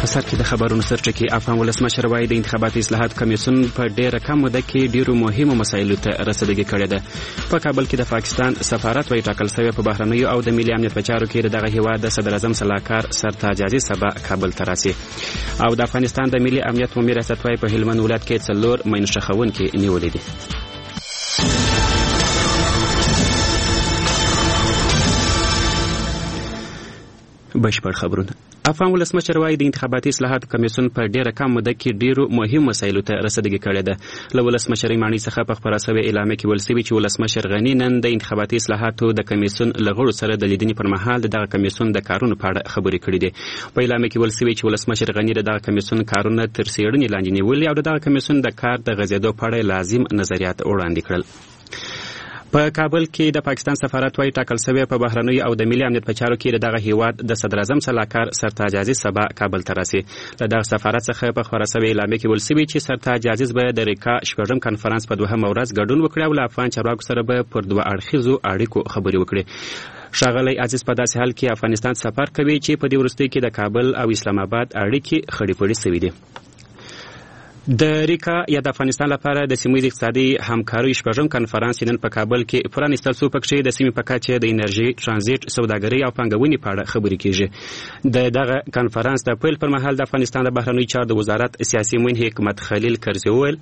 په سر کې د خبرونو سرټکی افغان ولسمشر وایي د انتخاباتي اصلاحات کمیسیون په ډیره کم موده کې ډیرو مهمو مسایلو ته رسیدګي کړې ده. په کابل کې د پاکستان سفارت وایي ټاکل شوی په بهرنیو او د ملي امنیت په چارو کې دغه هیواد د صدر اعظم سلاکار سرتاج عزیز سبا کابل ته راسي. او د افغانستان د ملي امنیت عمومي ریاست وایي په هلمند ولایت کې 4 مینشخونکي نیولې دي. بشپړ خبرونه. افغان ولسمشر وایي د انتخاباتي اصلاحاتو کمیسیون په ډیره کم موده کې ډیرو مهم مسایلو ته رسیدګي کړې ده. له ولسمشرۍ معنی څخه په خپره شوې اعلامیه کې ویل شوي چې ولسمشر غني نن د انتخاباتي اصلاحاتو د کمیسیون له غړو سره د لیدنې پر مهال دغه کمیسیون د کارونو په اړه خبرې کړې دي. په اعلامیه کې ویل شوي چې ولسمشر غني د دغه کمیسیون کارونه تر څېړنې لاندې نیولي او د دغه کمیسیون د کار د غځېدو په اړه لازم نظریات وړاندې کړل. په کابل کې د پاکستان سفارت وایي ټاکل شوی په بهرنیو او د ملي امنیت په چارو کې دغه هیواد د صدر اعظم سلاکار سرتاج عزیز سبا کابل ته راسي. له دغه سفارت څخه په خپره شوې اعلامیه کې ویل شوي چې سرتاج عزیز به د ریکا شپږم کنفرانس په 2مه ورځ ګډون وکړي او له افغان چارواکو سره به پر 2 اړخیزو اړیکو خبرې وکړي. ښاغلی عزیز په داسې حال کې افغانستان سفر کوي چې په دې وروستیو کې د کابل او اسلام آباد اړیکې خړې پړې شوي دي. د ریکا یا د افغانستان لپاره د سیمه‌ییز اقتصادي همکارۍ شپږم کنفرانس نن په کابل کې پرانیستل شو. پکې د سیمې په کچه د انرژي، ترانزیت، سوداګرۍ او پانګونې په اړه خبرې کیږي. د دغه کنفرانس د پیل پر مهال د افغانستان د بهرنیو چارو د وزارت سیاسي معین حکمت خلیل کرزي وویل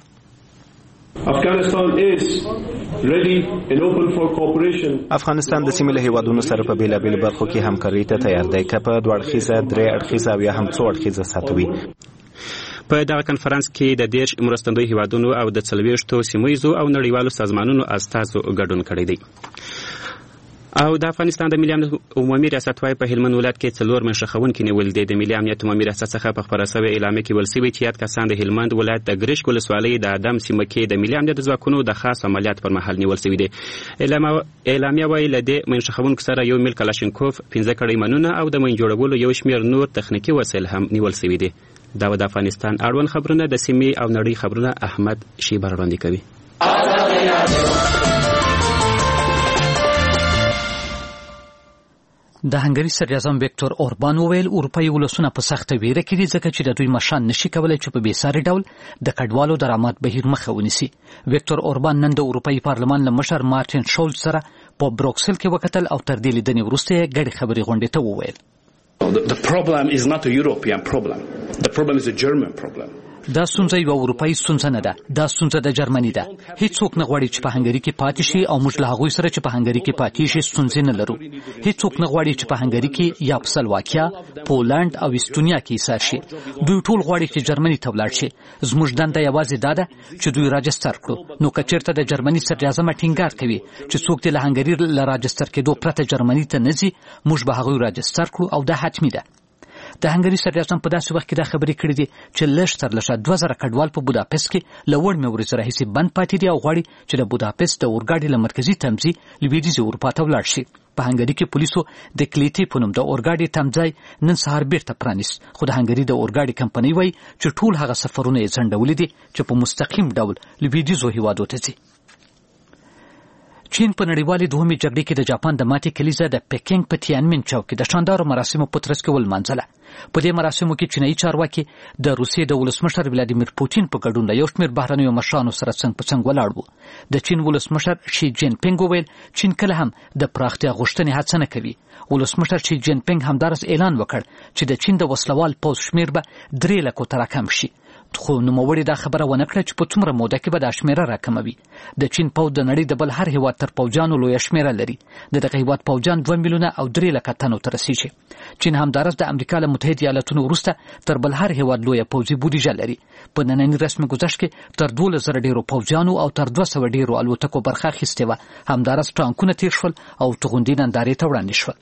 افغانستان د سیمې له هیوادونو سره په بیلابیلو برخو کې همکارۍ ته تیار دی، که په 2 اړخیزه، 3 اړخیزه او یا هم 4 اړخیزه سطح وي. په دغه کنفرانس کې د 10 مرستندوی هیوادونو او د 40 سیمه‌ییزو او نړیوالو سازمانونو استازو ګډون کړی دی. او د افغانستان د ملي امنیت عمومي ریاست وایي په هلمند ولایت کې 4 منشخونکي نیول دي. د ملي امنیت عمومي ریاست څخه په خپره شوې اعلامیه کې ویل شوي چې یاد کسان د هلمند ولایت د ګرشک ولسوالۍ د ادم سیمه کې د ملي امنیت ځواکونو د خاص عملیات پر مهال نیول شوي دي. اعلامیه وایي له دې منشخونکو سره 1 میل کلاشینکوف، 15 کړۍ منونه او د مین جوړولو یو شمېر نور تخنیکي وسایل هم نیول شوي دي. دا د افغانستان اړوند خبرونه د سیمې او نړۍ خبرونه احمد شیبر وړاندې کوي. د هنګري صدر اعظم ویکتور اوربان وویل اروپایي ولسونه په سخته ویره کې دي ځکه چې د دوی مشران نشي کولای چې په بېساري ډول د کډوالو درآمد بهیر مخه ونیسي. ویکتور اوربان نن د اروپایي پارلمان له مشر مارټین شولز سره په بروکسل کې وکتل او تر دې لیدنې وروسته یې ګډې خبرې غونډې ته وویل The problem is not a European problem. The problem is a German problem. دا ستونزه یو اروپایي ستونزه نه ده، دا ستونزه د جرمني ده. هیڅوک نه غواړي چې په هنګري کې پاتې شي او موږ له هغوی سره چې په هنګري کې پاتې شي ستونزې نه لرو. هیڅوک نه غواړي چې په هنګري کې یا په سلواکیا، پولند او استونیا کې ایسار شي. دوی ټول غواړي چې جرمني ته ولاړ شي. زموږ دنده یوازې دا ده چې دوی راجستر کړو. نو که چېرته د جرمني صدر اعظم ټینګار کوي چې څوک دې له هنګري له راجستر کېدو پرته جرمني ته نه ځي، موږ به هغوی راجستر کړو او دا حتمي ده. د هنګري صدر اعظم په داسې وخت کې دا خبرې کړې دي چې لږ تر لږه 2000 کډوال په بوداپست کې له وړمې ورځې راهیسې بند پاتې دي او غواړي چې د بوداپست د اورګاډي له مرکزي تمځي لویدیځې اروپا ته ولاړ شي. په هنګري کې پولیسو د کلیتي په نوم د اورګاډي تمځای نن سهار بیرته پرانیست، خو د هنګري د اورګاډي کمپنۍ وایي چې ټول هغه سفرونه یې ځنډولي دي چې په مستقیم ډول لویدیځو هیوادو ته ځي. چین په نړیوالې دوهمې جګړې کې د جاپان د ماتې کلیزه د پکینګ په تیانمن چوک کې د شاندارو مراسمو په ترڅ کې ولمانځله. په دې مراسمو کې چینایي چارواکي د روسیې د ولسمشر ولادیمیر پوتین په ګډون د یو شمېر بهرنیو مشرانو سره څنګ په څنګ ولاړ وو. د چین ولسمشر شي جین پینګ وویل چین کله هم د پراختیا غوښتنې هڅه نه کوي. ولسمشر شي جین پینګ همدارس اعلان وکړ چې د چین د وسلوال پوځ شمېر به 3 لکو ته راکم شي. خو نوموړي دا خبره ونه کړه چې په څومره موده کې به دا شمېره راکموي. د چین پوځ د نړۍ د بل هر هیواد تر پوځیانو لویه شمېره لري. د دغه هیواد پوځیان 2 میلیونه او 3 لکه تنو ته رسیږي. چین همدارس د امریکا له متحده ایالاتونو وروسته تر بل هر هیواد لویه پوځي بودیجه لري. په ننني رسمي ګذشت کې تر 12,000 ډیرو پوځیانو او تر 200 ډیرو الوتکو برخه اخیستې وه. همدارس ټانکونه تیر شول او توغندي نندارې ته وړاندې شول.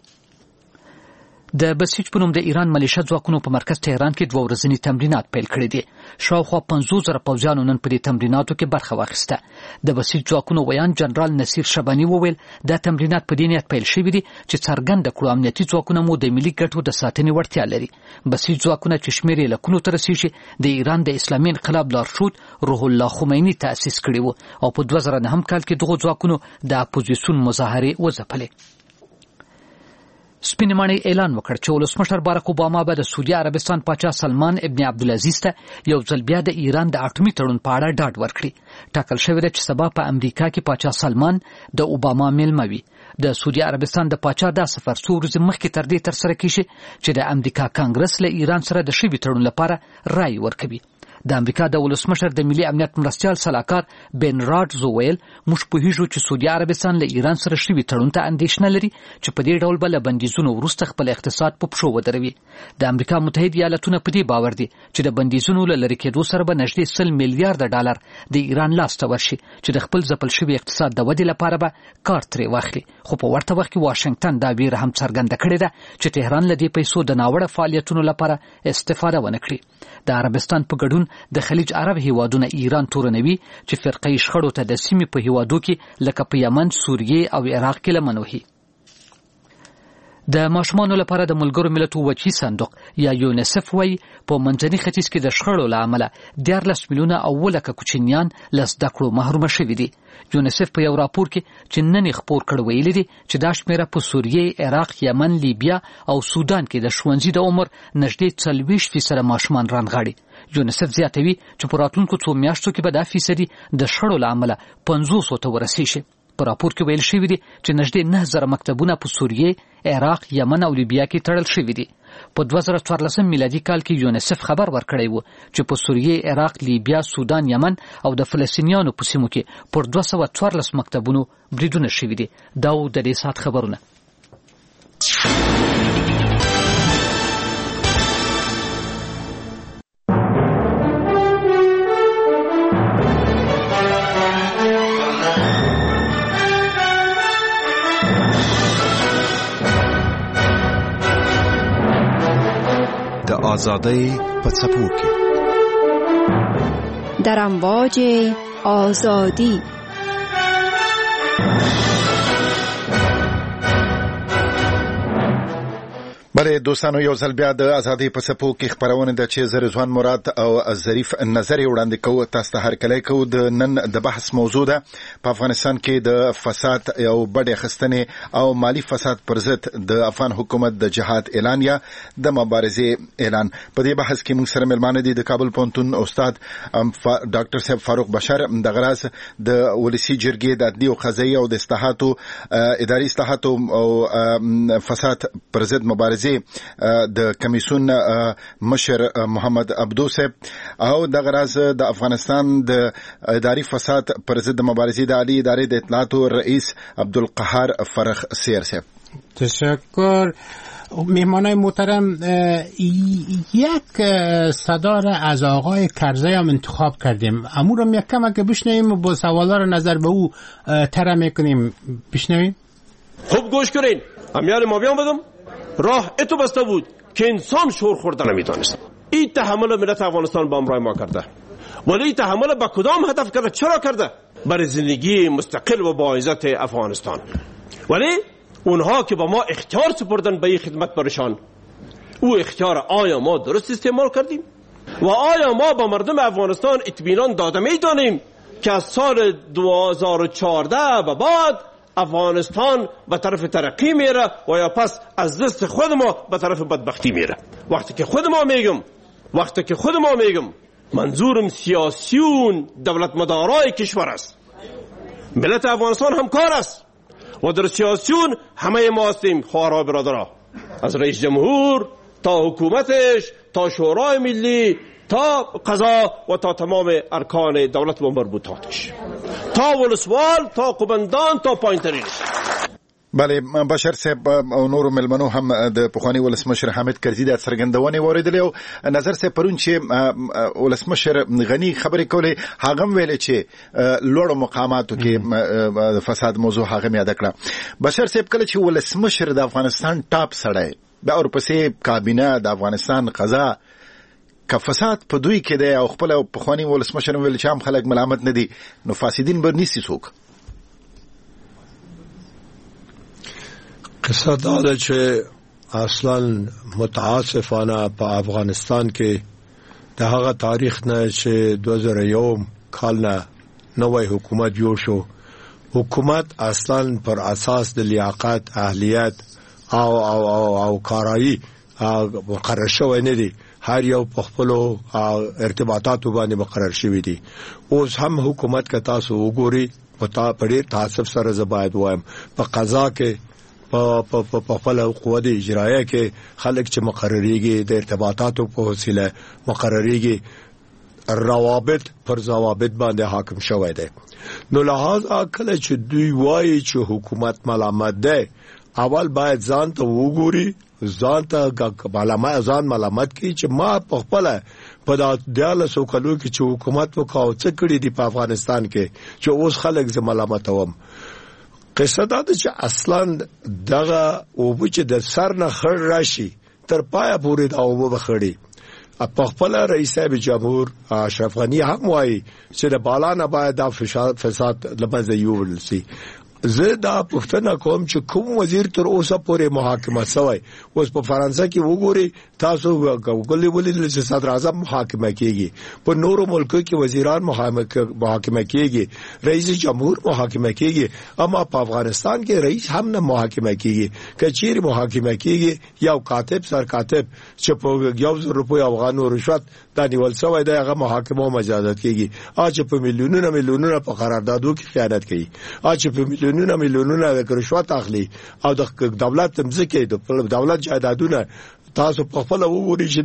د بسیج په نوم د ایران ملیشه ځواکونو په مرکز تهران کې 2 ورځني تمرینات پیل کړي دي. شاوخوا 50,000 پوځیانو نن په دې تمریناتو کې برخه واخیسته. د بسیج ځواکونو ویان جنرال نصیر شبانی وویل دا تمرینات په دې نیت پیل شوي دي چې څرګنده کړو امنیتي ځواکونه مو د ملي ګټو د ساتنې وړتیا لري. بسیج ځواکونه چې شمېر یې لکونو ته رسیږي د ایران د اسلامي انقلاب لارښود روح الله خمیني تأسیس کړي وو او په 2009 کال کې دغه ځواکونو د اپوزیسیون مظاهرې وځپلې. سپینې ماڼۍ اعلان وکړ چې ولسمشر باراک اوباما به د سعودي عربستان پاچا سلمان ابن عبدالعزیز ته یو ځل بیا د ایران د اټومي تړون په اړه ډاډ ورکړي. ټاکل شوې ده چې سبا په امریکا کې پاچا سلمان د اوباما میلمه وي. د سعودي عربستان د پاچا دا سفر څو ورځې مخکې تر دې ترسره کیږي چې د امریکا کانګرس له ایران سره د شوي تړون لپاره رای ورکوي. د امریکا د ولسمشر د ملي امنیت مرستیال سلاکار بن راډز وویل موږ پوهیږو چې سعودي عربستان له ایران سره شوي تړون ته اندېښنه لري چې په دې ډول به له بندیزونو وروسته خپل اقتصاد په پښو ودروي. د امریکا متحد ایالتونه په دې باور دي چې د بندیزونو له لرې کېدو سره به نږدې 100 میلیارډ ډالر د ایران لاس ته ورشي چې د خپل ځپل شوي اقتصاد د ودې لپاره به کار ترې واخلي. خو په ورته وخت کې واشنگټن دا ویره هم څرګنده کړې ده چې تهران له دې پیسو د ناوړه فعالیتونو لپاره استفاده ونه کړي. د عربستان په ګډون د خلیج عرب هیوادونه ایران تورنوي چې فرقې شخړو ته د سیمې په هیوادو کې لکه په یمن، سوریې او عراق کې لمن وهي. د ماشومانو لپاره د ملګرو ملتونو وچی صندوق یا یونیسف وایي په منځني ختیځ کې د شخړو له امله 14 میلیونه او لکه کوچنیان له زده کړو محروم شوي دي. یونیسف په یو راپور کې چې نن خپور کړ ویلي دي چې دا شمیره په سوریې، عراق، یمن، لیبیا او سودان کې د ښوونځي د عمر نږدې 40% ماشومان رانغاړي. یونیسف زیاتوي چې په راتلونکو څو میاشتو کې به دا فیصدي د شخړو له امله 500 ته ورسیږي. په راپور کې ویل شوی دی چې نږدې 9000 مکتبونه په سوریې، عراق، یمن او لیبیا کې تړل شوي دي. په 2014 میلادي کال کې یونیسف خبر ورکړی و چې په سوریې، عراق، لیبیا، سودان، یمن او د فلسطینیانو په سیمو کې پر 214 مکتبونو بریدونه شوي دي. دا و د دې ساعت خبرونه. آزادی په څپو کې در امواج آزادی. بله دوستانو یو ځل بیا د ازادۍ په څپو کې خپرونه ده چې زه رضوان مراد او ظریف نظر یې وړاندې کوو تاسو ته هرکلی کوو. د نن د بحث موضوع ده په افغانستان کې د فساد او بډې اخیستنې او مالی فساد پر ضد د افغان حکومت د جهاد اعلان یا د مبارزې اعلان. په دې بحث کې موږ سره مېلمانه دي د کابل پوهنتون استاد ډاکټر صاحب فاروق بشر، د غراس د ولسي جرګې د عدلي او قضایي او د اصلاحاتو اداري اصلاحاتو او فساد پر ضد مبارزې د کمیسیون مشر محمد عبدو صاحب او د غراز د افغانستان د اداري فساد پر ضد مبارزې د عالی ادارې د اطلاعاتو رئیس عبدالقهار فرخ سیر صاحب. تشکر. مهمانای محترم، یک صدا را از آقای کرزی هم انتخاب کردیم. امور رو یک کم که بشنویم و با سوالا رو نظر به او طرح میکنیم. بشنویم. خوب گوش کنین. امیال ما بیان بدم راه اتو بسته بود که انسان شور خورده نمیتونست. این تحمل ملت افغانستان با امرای ما کرده، ولی این تحمل با کدام هدف کرده؟ چرا کرده؟ برای زندگی مستقل و با عزت افغانستان. ولی اونها که با ما اختیار سپردن به این خدمت برشان، او اختیار آیا ما درست استعمال کردیم؟ و آیا ما با مردم افغانستان اطمینان داده میدانیم که از سال 2014 و بعد افغانستان به طرف ترقی میره و یا پس از دست خود ما به طرف بدبختی میره؟ وقتی که خود ما میگم منظورم سیاسیون دولت مدارای کشور است. ملت افغانستان همکار است و در سیاسیون همه ما هستیم، خواهرها برادرها، از رئیس جمهور تا حکومتش تا شورای ملی تا قضا و تا تمام ارکان دولت و مربوطاتش، تا ولسوال تا قومندان تا پایین‌ترینش. بله بشر صاحب او نور ملمنو هم د پخوانی ولسمشر حامد کرزي د څرګندونې اوریدلې او نظر صاحب پرون چې ولسمشر غنی خبرې کولې هغه ویل چې لوړ مقاماتو کې فساد موضوع هغه یاد کړه. بشر صاحب کله چې ولسمشر د افغانستان ټاپ سړی به اور پسې کابینه د افغانستان قضا که فساد په دوی کې دی او خپل پخوانی ولسمشر ویل چې هم خلک ملامت نه دي، نو فاسدین به نیسي څوک. قصه دا ده چې اصلا متاسفانه په افغانستان کې د هغه تاریخ نه چې 2001 کال نه نوې حکومت جوړ شو، حکومت اصلا پر اساس د لیاقت، اهلیت او کارایی مقرر شوی نه دي هر یو په خپل ارتباطاتو باندې مقرر شوی دي اوس هم حکومت کا تاسو وګوري پتا پړې تاسو سره زباید وایم په قضا کې په خپل قوت اجرایه کې خلک چې مقرریږي د ارتباطاتو په وسیله مقرریږي روابط پر ضوابط باندې حاکم شوی دی نو لہذا کله چې دوی وایي چې حکومت ملامت ده اول باید ځان ته وګوري ځان ته ملامت کی چې ما په خپل په د 14 کلو کې چې حکومت وکاو څه کړی دی په افغانستان کې چې اوس خلک زه ملامت وم قصه دا چې اصلا دغه او چې د سر نه خړ راشي تر پایه پورې دا او بخړي په خپل رئیس جمهور اشرف غنی هم وایي چې د بالا نه باید د فساد لمزه یوړل شي زه دا پښتنه کوم چې کوم وزیر تر اوسه پورې محاکمه شوی اوس په فرانسه کې وګوري تاسو وګورئ چې صدر اعظم محاکمه کیږي په نورو ملکو کې وزیران محاکمه کیږي رئیس جمهور محاکمه کیږي اما په افغانستان کې رئیس هم نه محاکمه کیږي کچیر محاکمه کیږي یو کاتب سر کاتب چې په 1000 روپیا افغانو رشوت دا نیول شوی دی هغه محاکمه مجازات کیږي اچ په میلیونونو په قراردادو کې خیانت کوي اچ په میلیونونو د رشوت اخلي او د دولت مزکه د دولت جایدادونه تاسو په خپل وګورئ چې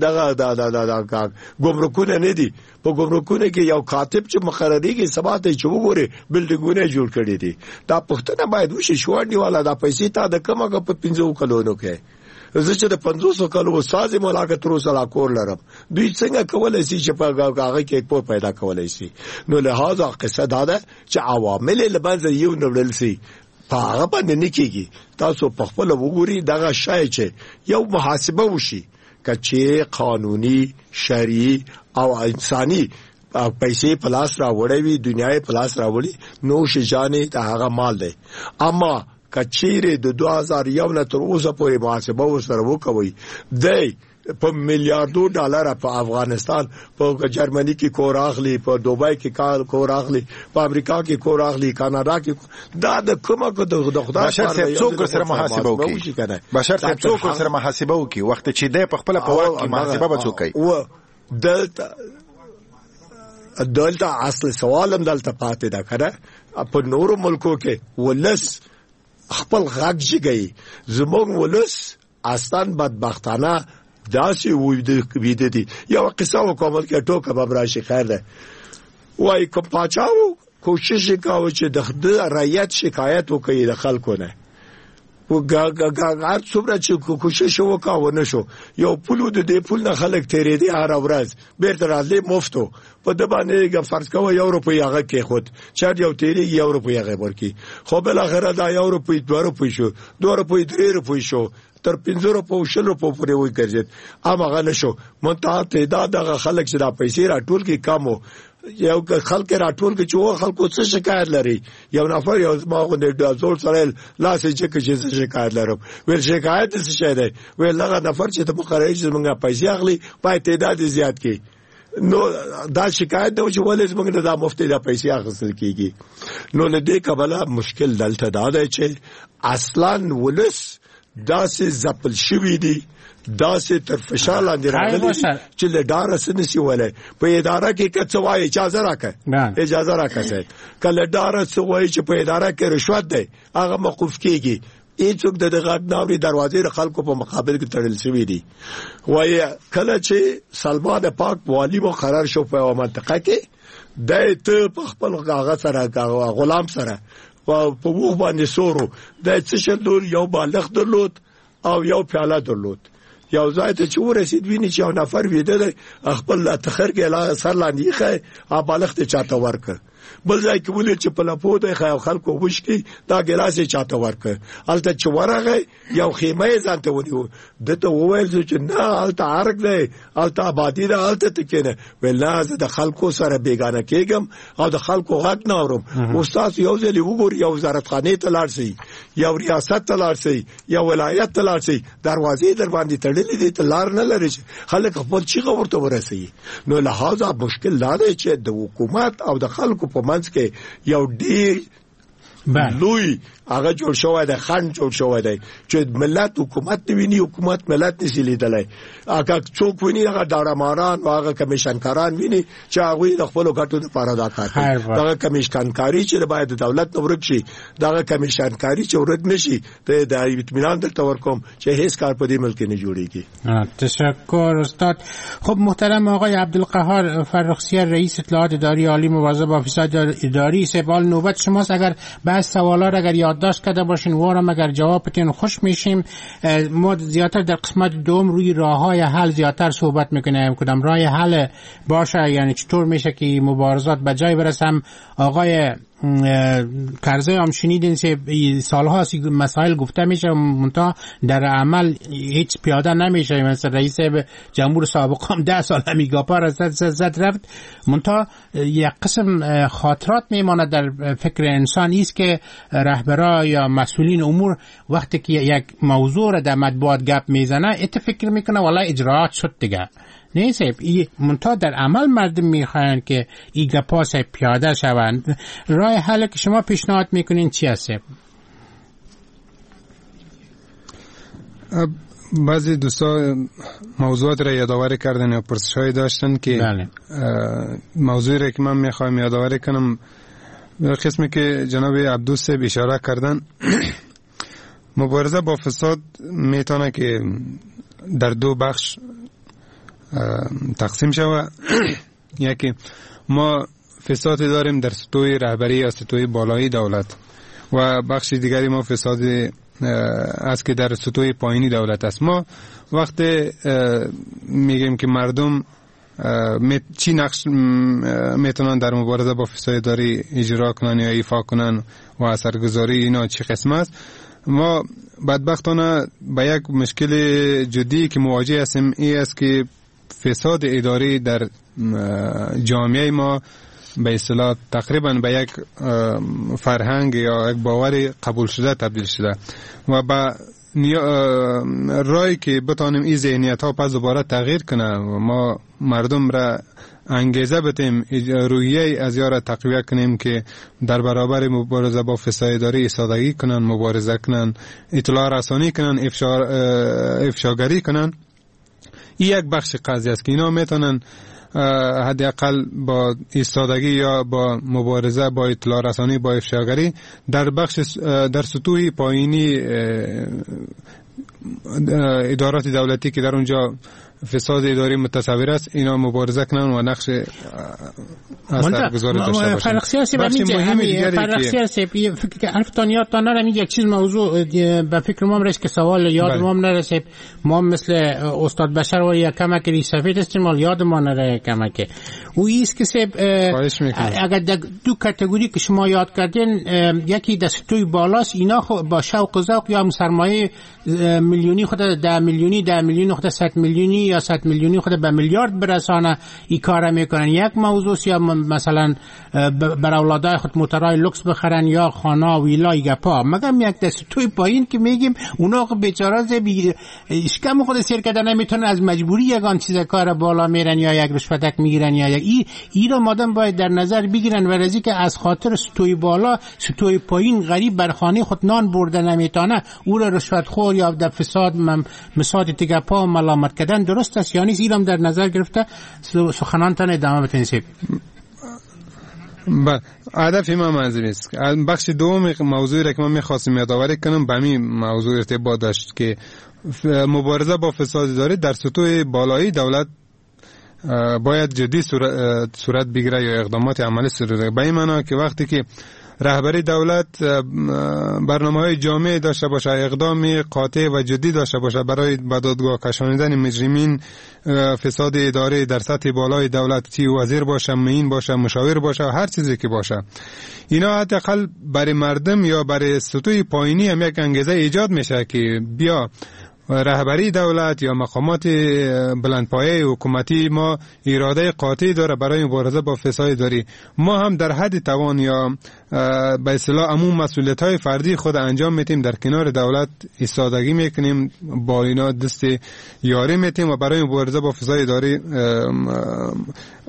دغه ګمرکونه نه دي په ګمرکونه کې یو کاتب چې مقرریږي سباته چې وګورئ بلډینګونه جوړ کړي دي دا پښتنه باید وشي شوړنی والا دا پیسې تا د کومه په 15 کلونو کې زه چې د 500 کلو استاد ملاقات تر اوسه لا کور لرم دوی څنګه کولای شي چې په هغه کې کور پیدا کولای شي نو لہذا قصه دا ده چې عوامل لبنځ یو نړل شي په هغه باندې نکېږي تاسو په خپل وګوري دغه شای چې یو محاسبه وشي کچې قانوني شرعي او انساني پیسې پلاس را وړوي دنیاي پلاس را وړي نو شجانې ته هغه مال دی اما کچېره د 2001 نه تر اوسه پورې محاسبه وسره وکوي دی په میلیارډو ډالر په افغانستان په جرمني کې کور اخلي په دوبای کې کور اخلي په امریکا کې کور اخلي کاناډا کې دا د کومه د خدای بشر صاحب څوک سره محاسبه وکي بشر صاحب څوک سره محاسبه وکي وخت چې د په خپل په واقع محاسبه به څوک کوي او دلته اصل سوالم دلته پاتې ده کړه په نورو ملکو کې ولس خپل غږ جګي زموږ ولس اصلا بدبختانه داسې ویده دي یو قصه وکوم کې ټوکه به راشي خیر ده وای کوم پاچاو کوشش وکاو چې د رعیت شکایت وکړي د خلکو نه وګاګاګ څومره چې کوشش وکاو نه شو یو پلو د دې پل نه خلک تیرې دي هر ورځ بیرته راځي مفتو په د باندې فرض کوو یو روپۍ هغه کې خود چا یو تیرې یو روپۍ هغه ورکی خو بل اخره دا یو روپۍ 2 روپۍ شو 2 روپۍ 3 روپۍ شو تر 15 روپۍ شل روپۍ پورې وای ګرځید اما غل شو منتها تعداد هغه خلک چې دا پیسې راټول کې کمو یو خلک راټول کې چې خلکو څه شکایت لري یو نفر یو ما غوډه د زول سره لاسه چې شکایت لرم ول شکایت څه شه ده ول هغه نفر چې ته مقرری چې موږ پیسې اخلي پای تعداد زیات کی نو دا شکایت د ولې موږ د مفتي د پیسې اخیستل کیږي نو له دې کبله مشکل دلته دا ده چې اصلا ولس داسې زپل شوی دی داسې تر فشار لاندې راغلي چې له ډاره سنسي ولې په اداره کې کڅوای اجازه راکړه کله ډاره سوای چې په اداره کې رشوت دی هغه موقوف کیږي هیڅوک د غاډناوري دروازې خلکو په مقابل کې تړل شوی دی وای کله چې سلمان پاک والی مقرر شو په منطقه کې د ته په خپل هغه سره غلام سره په وو باندې سورو د څه شندور یو بالغ درلود او یو پیاله درلود یو ځای ته چې ورسید ویني چې یو نفر ویده خپل تخر کې سر لاندې ښه بالغ ته چاته ورک بل ځای کې ولې چې په لپو ته خلکو وښکي دا ګلاس چاته ورک الته چې ورغه یو خیمه ځانته ونیو دته وویل چې نه الته عرق دی الته آبادی ده الته تکینه ولازم د خلکو سره بیگانه کېږم او د خلکو غږ نه اورم استاد یو ځل وګور یو وزارتخانه ته لاړ شي یو ریاست ته لاړ شي یو ولایت ته لاړ شي دروازې در باندې تړلې دي ته لار نه لري خلک خپل چیغه ورته ورسي نو لہذا مشکل دا دی چې د حکومت او د خلکو په منځ کې یو ډیر لوی هغه جوړ شوی دی خنډ جوړ شوی دی چې ملت حکومت ویني حکومت ملت نشي لیدلای هغه څوک ویني هغه دارماران او هغه کمیشنکاران ویني چې هغه د خپل ګټو لپاره دا کار کوي دا کمیشنکاری چې باید د دولت نورک شي دا کمیشنکاری چې ورک نشي ته د اطمینان درته ورکوم چې هیڅ کار په دې ملک نه جوړیږي. تشکر استاد. خب محترم آقای عبدالقهار فرخزی رئیس اطلاعات اداری عالی مواظب با فساد اداری سوال نوبت شماست. اگر بعض سوالات اگر یادداشت کرده باشین وارم اگر جواب بدین خوش میشیم. ما زیاتر در قسمت دوم روی راههای حل زیاتر صحبت میکنیم کدام راه حل باشه یعنی چطور میشه که مبارزات به جای برسم. آقای کرزی هم شنیدین که سالها مسائل گفته میشه منتها در عمل هیچ پیاده نمیشه. مثلا رئیس جمهور سابق هم 10 سال میگاپا را زد رفت منتها یک قسم خاطرات میمانه در فکر انسان است که رهبرا یا مسئولین امور وقتی که یک موضوع را در مطبوعات گپ میزنه ات فکر میکنه والا اجراات شد دیگه نیست. منتها در عمل مردم میخواین که این گپا پیاده شوند. راه حل که شما پیشنهاد میکنین چی هست؟ بعضی دوستا موضوعات را یادآوری کردن یا پرسش‌هایی داشتن که موضوعی را که من میخوایم یادآوری کنم قسمی که جناب عبدوس اشاره کردن مبارزه با فساد میتونه که در دو بخش تقسیم شود. یکی ما فساد داریم در سطوح رهبری یا سطوح بالایی دولت و بخش دیگری ما فساد است که در سطوح پایینی دولت است. ما وقتی میگیم که مردم چی نقش میتونن در مبارزه با فساد اداری اجرا کنن یا ایفا کنن و اثرگذاری اینا چی قسم است، ما بدبختانه به یک مشکل جدی که مواجه هستیم این است که فساد اداری در جامعه ما به اصطلاح تقریبا به یک فرهنگ یا یک باور قبول شده تبدیل شده و با رای که بتانیم این ذهنیت ها پس دوباره تغییر کنه و ما مردم را انگیزه بدیم روحیه از یارا تقویت کنیم که در برابر مبارزه با فساد اداری ایستادگی کنن، مبارزه کنن، اطلاع رسانی کنن، افشاگری کنن. این یک بخش قضیه است که اینا میتونن حداقل با ایستادگی یا با مبارزه با اطلاع رسانی با افشاگری در سطوح پایینی ادارات دولتی که در اونجا فساد اداری متصور است اینا مبارزه کنن و نقش اثرگذار داشته باشن. بخش مهم دیگری که فکر که حرفتان یادتان نرم یک چیز موضوع به فکر ما رسید که سوال یاد ما نرسید. ما مثل استاد بشر و یک کمک ریسفید استعمال یاد ما نره کمک او ایست که اگر دو کاتگوری که شما یاد کردین یکی دستوی بالاست اینا با شوق و ذوق یا سرمایه میلیونی خود 10 میلیونی خود 100 میلیونی یا 100 میلیونی خود به میلیارد برسانه این کار میکنن. یک موضوع یا مثلا بر اولادای خود موترهای لوکس بخرن یا خانه ویلای گپا مگم یک دست توی پایین که میگیم اونا بیچاره اشکم خود سیر کردن نمیتونن از مجبوری یگان چیز کار بالا میرن یا یک رشوتک میگیرن یا یک ای را مادام باید در نظر بگیرن و رزی که از خاطر ستوی بالا ستوی پایین غریب بر خانه خود نان برده نمیتونه او را رشوت خور یا در فساد مساد تگپا ملامت کردن درست است یا نیست؟ ایرام در نظر گرفته سخنانتان ادامه بتنسید. هدف ما منظور است. بخش دوم موضوعی را که من می‌خواستم یادآوری کنم به همین موضوع ارتباط داشت که مبارزه با فساد اداری در سطوح بالایی دولت باید جدی صورت بگیره یا اقدامات عملی صورت بگیره. به این معنی که وقتی که رهبری دولت برنامه‌های جامع داشته باشه، اقدام قاطع و جدی داشته باشه برای به دادگاه کشانیدن مجرمین فساد اداری در سطح بالای دولت، چی وزیر باشه، معین باشه، مشاور باشه، هر چیزی که باشه، اینا حداقل برای مردم یا برای سطوح پایینی هم یک انگیزه ایجاد میشه که بیا رهبری دولت یا مقامات بلندپایه حکومتی ما اراده قاطعی داره برای مبارزه با فساد اداری. ما هم در حد توان یا به اصطلاح عموم مسئولیت‌های فردی خود انجام میتیم، در کنار دولت ایستادگی میکنیم، با اینا دست یاری میتیم و برای مبارزه با فساد اداری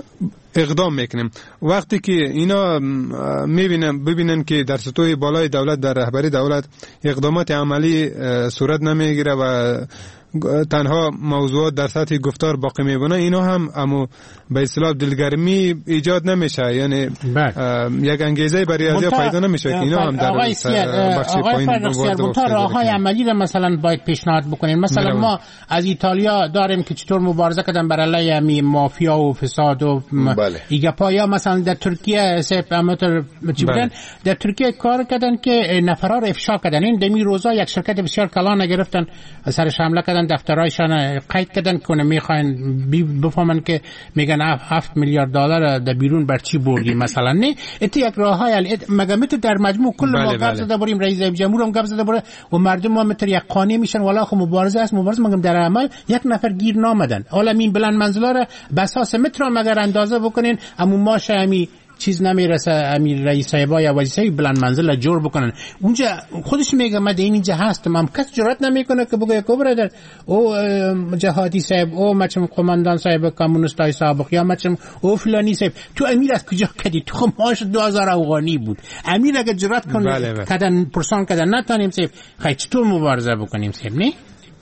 اقدام میکنیم. وقتی که اینا ببینن که در سطوح بالای دولت، در رهبری دولت اقدامات عملی صورت نمیگیره و تنها موضوعات در سطح گفتار باقی میمونه، اینا هم اما به اصطلاح دلگرمی ایجاد نمیشه، یعنی یک انگیزه برای ازیا پیدا نمیشه که اینا هم در بخش پایین وارد راههای عملی را مثلا باید پیشنهاد بکنین. مثلا ما از ایتالیا داریم که چطور مبارزه کردن بر علیه مافیا و فساد و ایگپا، یا مثلا در ترکیه در ترکیه کار کردن که نفرا را افشا کردن. این دمی روزا یک شرکت بسیار کلان گرفتن، سرش حمله کردن، دفترایشان قید کردن که میخواین بفهمن که میگن 7 میلیارد دلار در بیرون بر چی بردی مثلا. نه ات یک راههای مگمت در مجموع کل ما گپ زده بریم، رئیس جمهور هم گپ زده بره و مردم ما متر یک قانع میشن والا خو مبارزه است، مبارزه مگم در عمل یک نفر گیر نامدن. حالا این بلند منزلا را به اساس متر مگر اندازه بکنین، اما ماشه امی چیز نمیرسه، امیر رئیس صاحبا یا وزیر بلند منزل جور بکنن. اونجا خودش میگه من اینجا هستم، هم کس جرئت نمیکنه که بگه کو برادر او جهادی صاحب، او مچم قماندان صاحب کمونیستای سابق، یا مچم او فلانی صاحب، تو امیر از کجا کدی؟ تو ماش 2000 افغانی بود. امیر اگه جرئت کنه کدن پرسان کدن نتونیم صاحب خیلی چطور مبارزه بکنیم صاحب؟ نه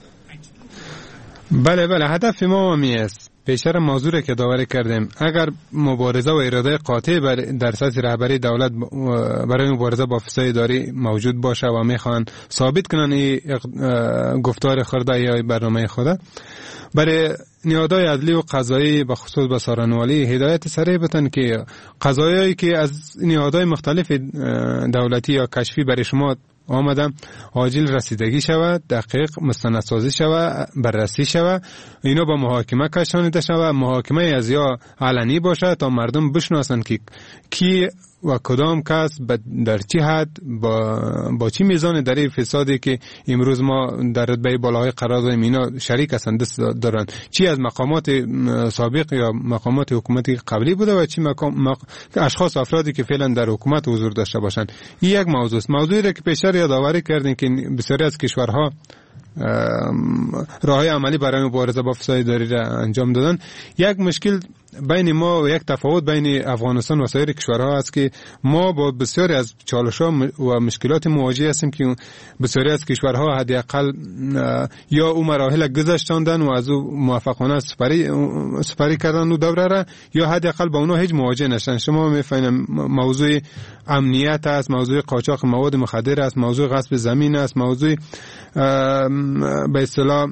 بله هدف ما است. پیشتر موضوع که داوری کردیم، اگر مبارزه و اراده قاطع در سطح رهبری دولت برای مبارزه با فساد اداری موجود باشه و میخوان ثابت کنن این گفتار خورده یا برنامه خود، برای نهادهای عدلی و قضایی به خصوص به سارنوالی هدایت صریح بدن که قضایایی که از نهادهای مختلف دولتی یا کشفی برای شما آمدم عاجل رسیدگی شود، دقیق مستندسازی شود، بررسی شود، اینا با محاکمه کشانیده شود، محاکمه از یا علنی باشه تا مردم بشناسن که کی و کدام کس در چه حد با چه میزان در این فسادی که امروز ما در رتبه بالاهای قرار داریم اینا شریک هستند، دست دارن، چی از مقامات سابق یا مقامات حکومتی قبلی بوده و چی اشخاص افرادی که فعلا در حکومت حضور داشته باشند. این یک موضوع است. موضوعی که پیشتر یادآوری کردیم که بسیاری از کشورها راههای عملی برای مبارزه با فساد اداری را انجام دادن. یک مشکل بین ما و یک تفاوت بین افغانستان و سایر کشورها است که ما با بسیاری از چالش‌ها و مشکلات مواجه هستیم که بسیاری از کشورها حداقل یا اون مراحل گذشتاندن و از او موفقانه سپری کردن و دوره را، یا حداقل با اونها هیچ مواجه نشدن. شما می‌فهمید موضوع امنیت است، موضوع قاچاق مواد مخدر است، موضوع غصب زمین است، موضوع به اصطلاح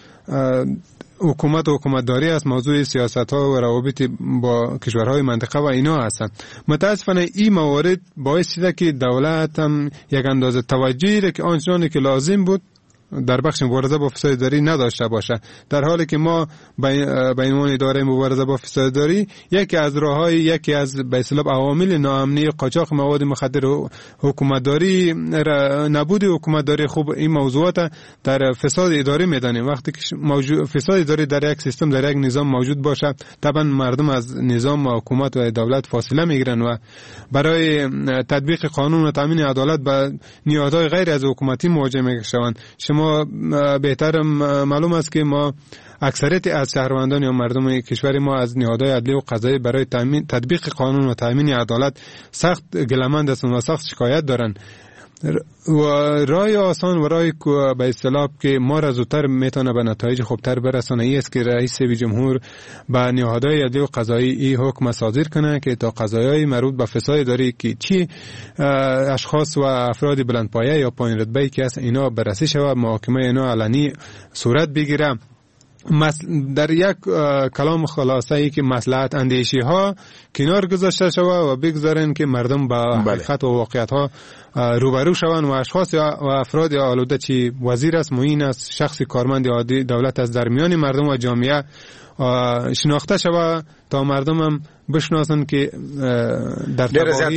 حکومتداری است، موضوع سیاست‌ها و روابط با کشورهای منطقه و اینا هستند. متاسفانه این موارد باعث شده که دولت هم یک اندازه توجهی را که آنچنانی که لازم بود در بخش مبارزه با فساد اداری نداشته باشه، در حالی که ما به عنوان اداره مبارزه با فساد اداری یکی از به اصطلاح عوامل ناامنی قاچاق مواد مخدر و حکومتداری نبود حکومتداری خوب این موضوعات در فساد اداری میدانیم. وقتی که فساد اداری در یک سیستم در یک نظام موجود باشه، طبعا مردم از نظام و حکومت و دولت فاصله میگیرن و برای تطبیق قانون و تامین عدالت با نهادهای غیر از حکومتی مواجه میشوند. شما بهتر معلوم است که ما اکثریت از شهروندان یا مردم کشور ما از نهادهای عدلی و قضایی برای تطبیق قانون و تامین عدالت سخت گله‌مند هستند و سخت شکایت دارند. و راه آسان و راه به اصطلاح که ما را زودتر میتونه به نتایج خوبتر برسونه ای است که رئیس جمهور به نهادهای عدلی و قضایی این حکم صادر کنه که تا قضایای مربوط به فساد اداری که چی اشخاص و افراد بلندپایه یا پایین رتبه‌ای که هست اینا بررسی شود، محاکمه اینا علنی صورت بگیره. در یک کلام خلاصه ای که مصلحت اندیشی ها کنار گذاشته شود و بگذارن که مردم با حقیقت و واقعیت ها روبرو شوند و اشخاص و افراد آلوده چی وزیر است، معین است، شخص کارمند عادی دولت از درمیان مردم و جامعه شناخته شود تا مردم هم بشناسن که در تباهی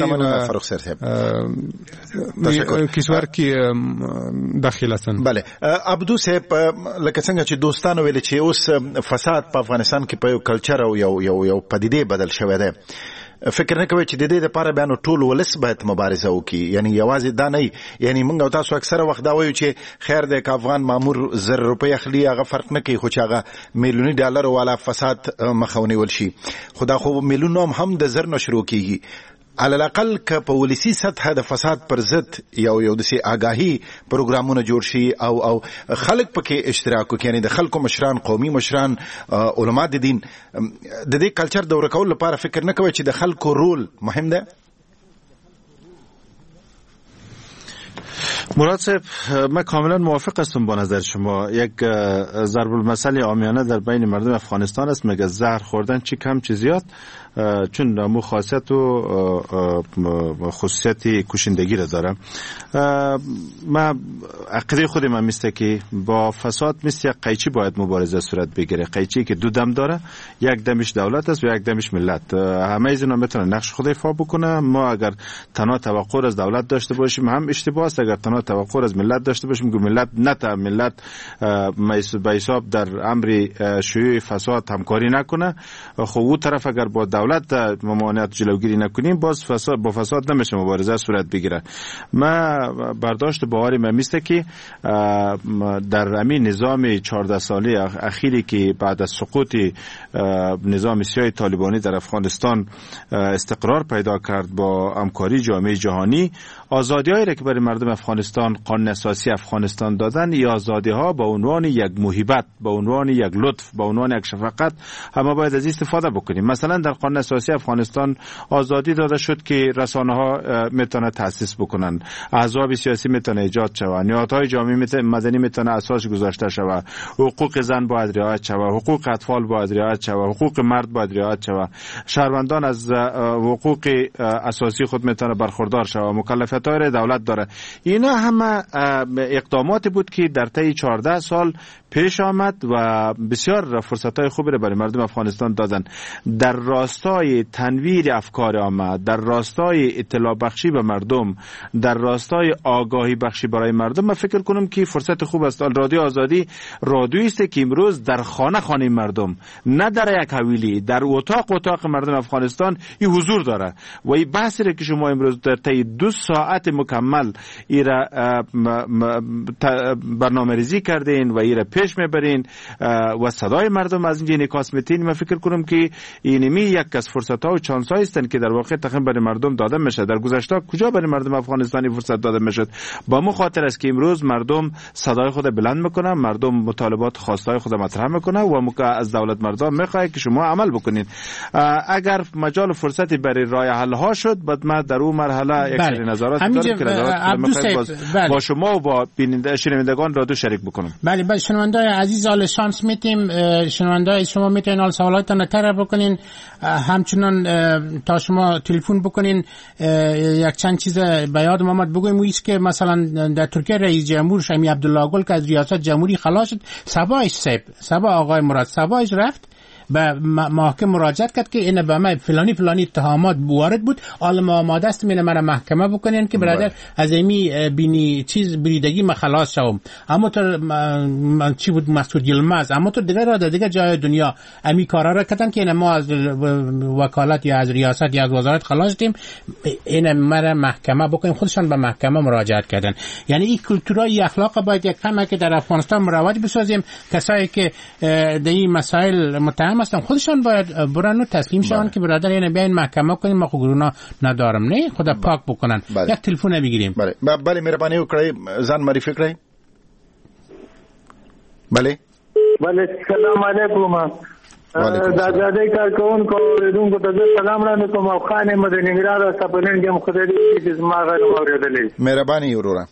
و کشور کی داخل هستن. بله عبدو صاحب، لکه څنګه چې دوستانو ویل چې اوس فساد په افغانستان کې په یو کلچر او یو پدیده بدل شوی دی، فکر نه کوي چې د دې لپاره بیا نو ټول ولس باید مبارزه وکړي؟ یعنی یوازې دا نه، یعنی موږ او تاسو اکثره وخت دا وایو چې خیر دی که افغان مامور 1000 روپۍ اخلي هغه فرق نه کوي، خو چې هغه میلیوني ډالر والا فساد مخه ونیول شي. خو دا خو میلیونونه هم د 1000 نه شروع کیږي. على الاقل که په ولسی سطح د فساد پر ضد یو د سي آگاهی پروګرامونه جوړ شي او خلک پکې اشتراک وکړي، یعنی د خلکو مشران، قومي مشران، علما د دین د دې کلچر د ورکول لپاره فکر نه کوي چې د خلکو رول مهم ده؟ مراد صاحب، من کاملا موافق هستم با نظر شما. یک ضرب المثل عامیانه در بین مردم افغانستان است، میگه زهر خوردن چی کم چی زیاد، چون مو خاصیت و خصوصیت کشندگی را داره. من عقیده خودم هم میسته که با فساد مثل یک قیچی باید مبارزه صورت بگیره. قیچی که دو دم داره، یک دمش دولت است و یک دمش ملت. همه از اینا میتونه نقش خود ایفا بکنه. ما اگر تنها توقع از دولت داشته باشیم هم اشتباه است، اگر تنها توقع از ملت داشته باشیم که ملت به حساب در امر شیوع فساد همکاری نکنه، خب اون طرف اگر با دولت ممانعت جلوگیری نکنیم باز با فساد نمیشه مبارزه صورت بگیره. من برداشت باوری من میسته که در همین نظام 14 ساله اخیری که بعد از سقوط نظام سیاه طالبانی در افغانستان استقرار پیدا کرد با همکاری جامعه جهانی، آزادی‌هایی را که برای مردم افغانستان قانون اساسی افغانستان دادن، این آزادی‌ها به عنوان یک موهبت، به عنوان یک لطف، به عنوان یک شفقت همه باید از استفاده بکنیم. مثلا در قانون اساسی افغانستان آزادی داده شد که رسانه‌ها میتونه تأسیس بکنن، احزاب سیاسی میتونه ایجاد شود، نهادهای جامعه مدنی میتونه اساس گذاشته شود، حقوق زن باید رعایت شود، حقوق اطفال باید رعایت شود، حقوق مرد باید رعایت شود، شهروندان از حقوق اساسی خود میتونه برخوردار شود، مکلفیت‌های دولت داره. اینا همه اقداماتی بود که در طی 14 سال پیش آمد و بسیار فرصت‌های خوبی را برای مردم افغانستان دادن. در راستای تنویر افکار عامه، در راستای اطلاع بخشی به مردم، در راستای آگاهی بخشی برای مردم، من فکر کنم که فرصت خوب است. رادیو آزادی رادیویی است که امروز در خانه مردم، نه در یک حویلی، در اتاق مردم افغانستان این حضور داره و این بحثی را که شما امروز در طی 2 ساعت مکمل ایرا برنامه‌ریزی کردین و ایرا پیش میبرین و صدای مردم از اینجا انعکاس میتین، من فکر کنم که اینمی یک از فرصت‌ها و چانس‌هایی هستند که در واقع تقریبا برای مردم داده میشه. در گذشته کجا برای مردم افغانستانی فرصت داده میشد؟ با مو خاطر است که امروز مردم صدای خود بلند میکنن، مردم مطالبات خواستای خود مطرح میکنه و از دولت مردم میخواد که شما عمل بکنین. اگر مجال فرصتی برای راه حل ها شد، بعد ما در اون مرحله یک سری نظرات داریم که نظرات با شما و با شنوندگان رادیو شریک بکنم. بله شنوندای عزیز، حال شانس میتیم. شنوندای شما میتونین حال سوالاتتون طرح بکنین، همچنان تا شما تلفن بکنین. یک چند چیز به یادم آمد بگویم، ایست که مثلا در ترکیه رئیس جمهور شمی عبدالله گل که از ریاست جمهوری خلاص شد، صبا آقای مراد صبایش رفت به محکمه مراجعت کرد که این به من فلانی اتهامات وارد بود، حالا آماده است من محکمه بکنین که برادر از ایمی بینی چیز بریدگی ما خلاص شوم. اما تو چی بود مسعود یلمز، اما تو دیگه جای دنیا امی کارا را کردن که ما از وکالت یا از ریاست یا از وزارت خلاص شدیم، این مرا محکمه بکنیم. خودشان به محکمه مراجعت کردن. یعنی این کلتورای اخلاق باید یک کمی که در افغانستان مروج بسازیم. کسایی که در این مسائل متهم هستن خودشان باید برن و تسلیم شون که برادر یعنی بیاین محکمه کنیم، ما خو گرونا ندارم، نه خدا پاک بکنن. یک تلفن بگیریم. بله مهربانی وکړئ ځان معرفي کړئ. بله سلام علیکم. د آزادۍ کارکونکو اوریدونکو ته سلام وړاندې کوم. او خان احمد ننګرهار سپنن کې مخدي چې زما غږ اوریدلې. مهرباني وروره.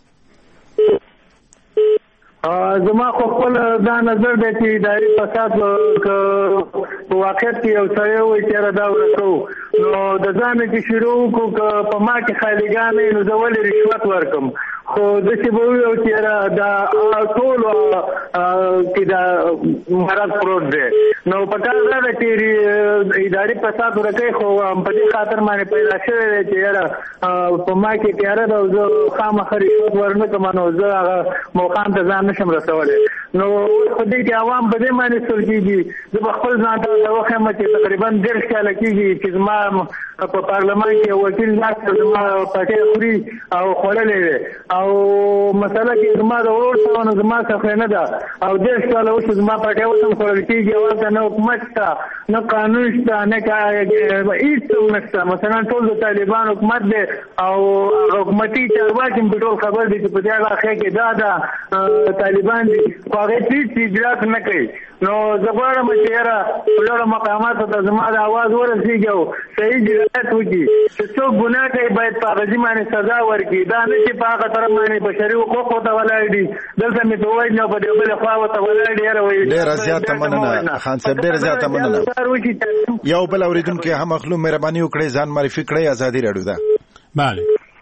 زما خو خپل دا نظر دی چې اداري فساد په واقعیت کې یو سړی وایي چې دا ورکو، نو د ځان چې شروع وکړو که په ما کې خالیګانې نو زه ولې رشوت ورکړم؟ خو داسې به وویل چې دا ټولو کې دا مرض پروت دی. نو په کار دا ده چې اداري فساد ورکوي، خو په دې خاطر باندې پیدا شوی دی چې یاره په ما کې تیاره ده او زه خامخا رشوت ورنه کړم، نو زه هغه مقام ته ځان نشم رسولی. نو په دې کې عوام په دې باندې سول کېږي. زه به خپل ځان ته وښیم چې تقریبا 10 کاله کېږي چې زما په پارلمان کې وکیل ناست زما پټې خوري او خوللې او مسله کې زما د ورور سره نه زما څخه نه ده او د ښکاله اوس زما پټې وسم خورل کېږي او نه حکومت ته نه قانون شته نه هیڅ نشته. مثلا ټول د طالبان حکومت دی او حکومتي چارواکي په ټول خبر دي چې په دې واقع کې دا طالبان دي خو هغه هیڅ اجرات نه کوي. نو زه غواړم چې یاره لوړو مقاماتو ته زما د اواز ورسېږي او صحیح جنایت وکړي چې څوک ګناه کوي باید په هغه ځای باندې سزا ورکړي. دا نه چې په هغه طرف باندې بشري حقوقو ته ولاړ دي دلته مې په وایي نه په دې بلې خوا ورته ولاړ دي. یاره وایي ډېره زیاته مننه خان صاحب، ډېره زیاته مننه. یو بل اورېدونکی هم مخلوم مهرباني وکړئ ځان معرفي کړئ. ازادي راډیو ده. بله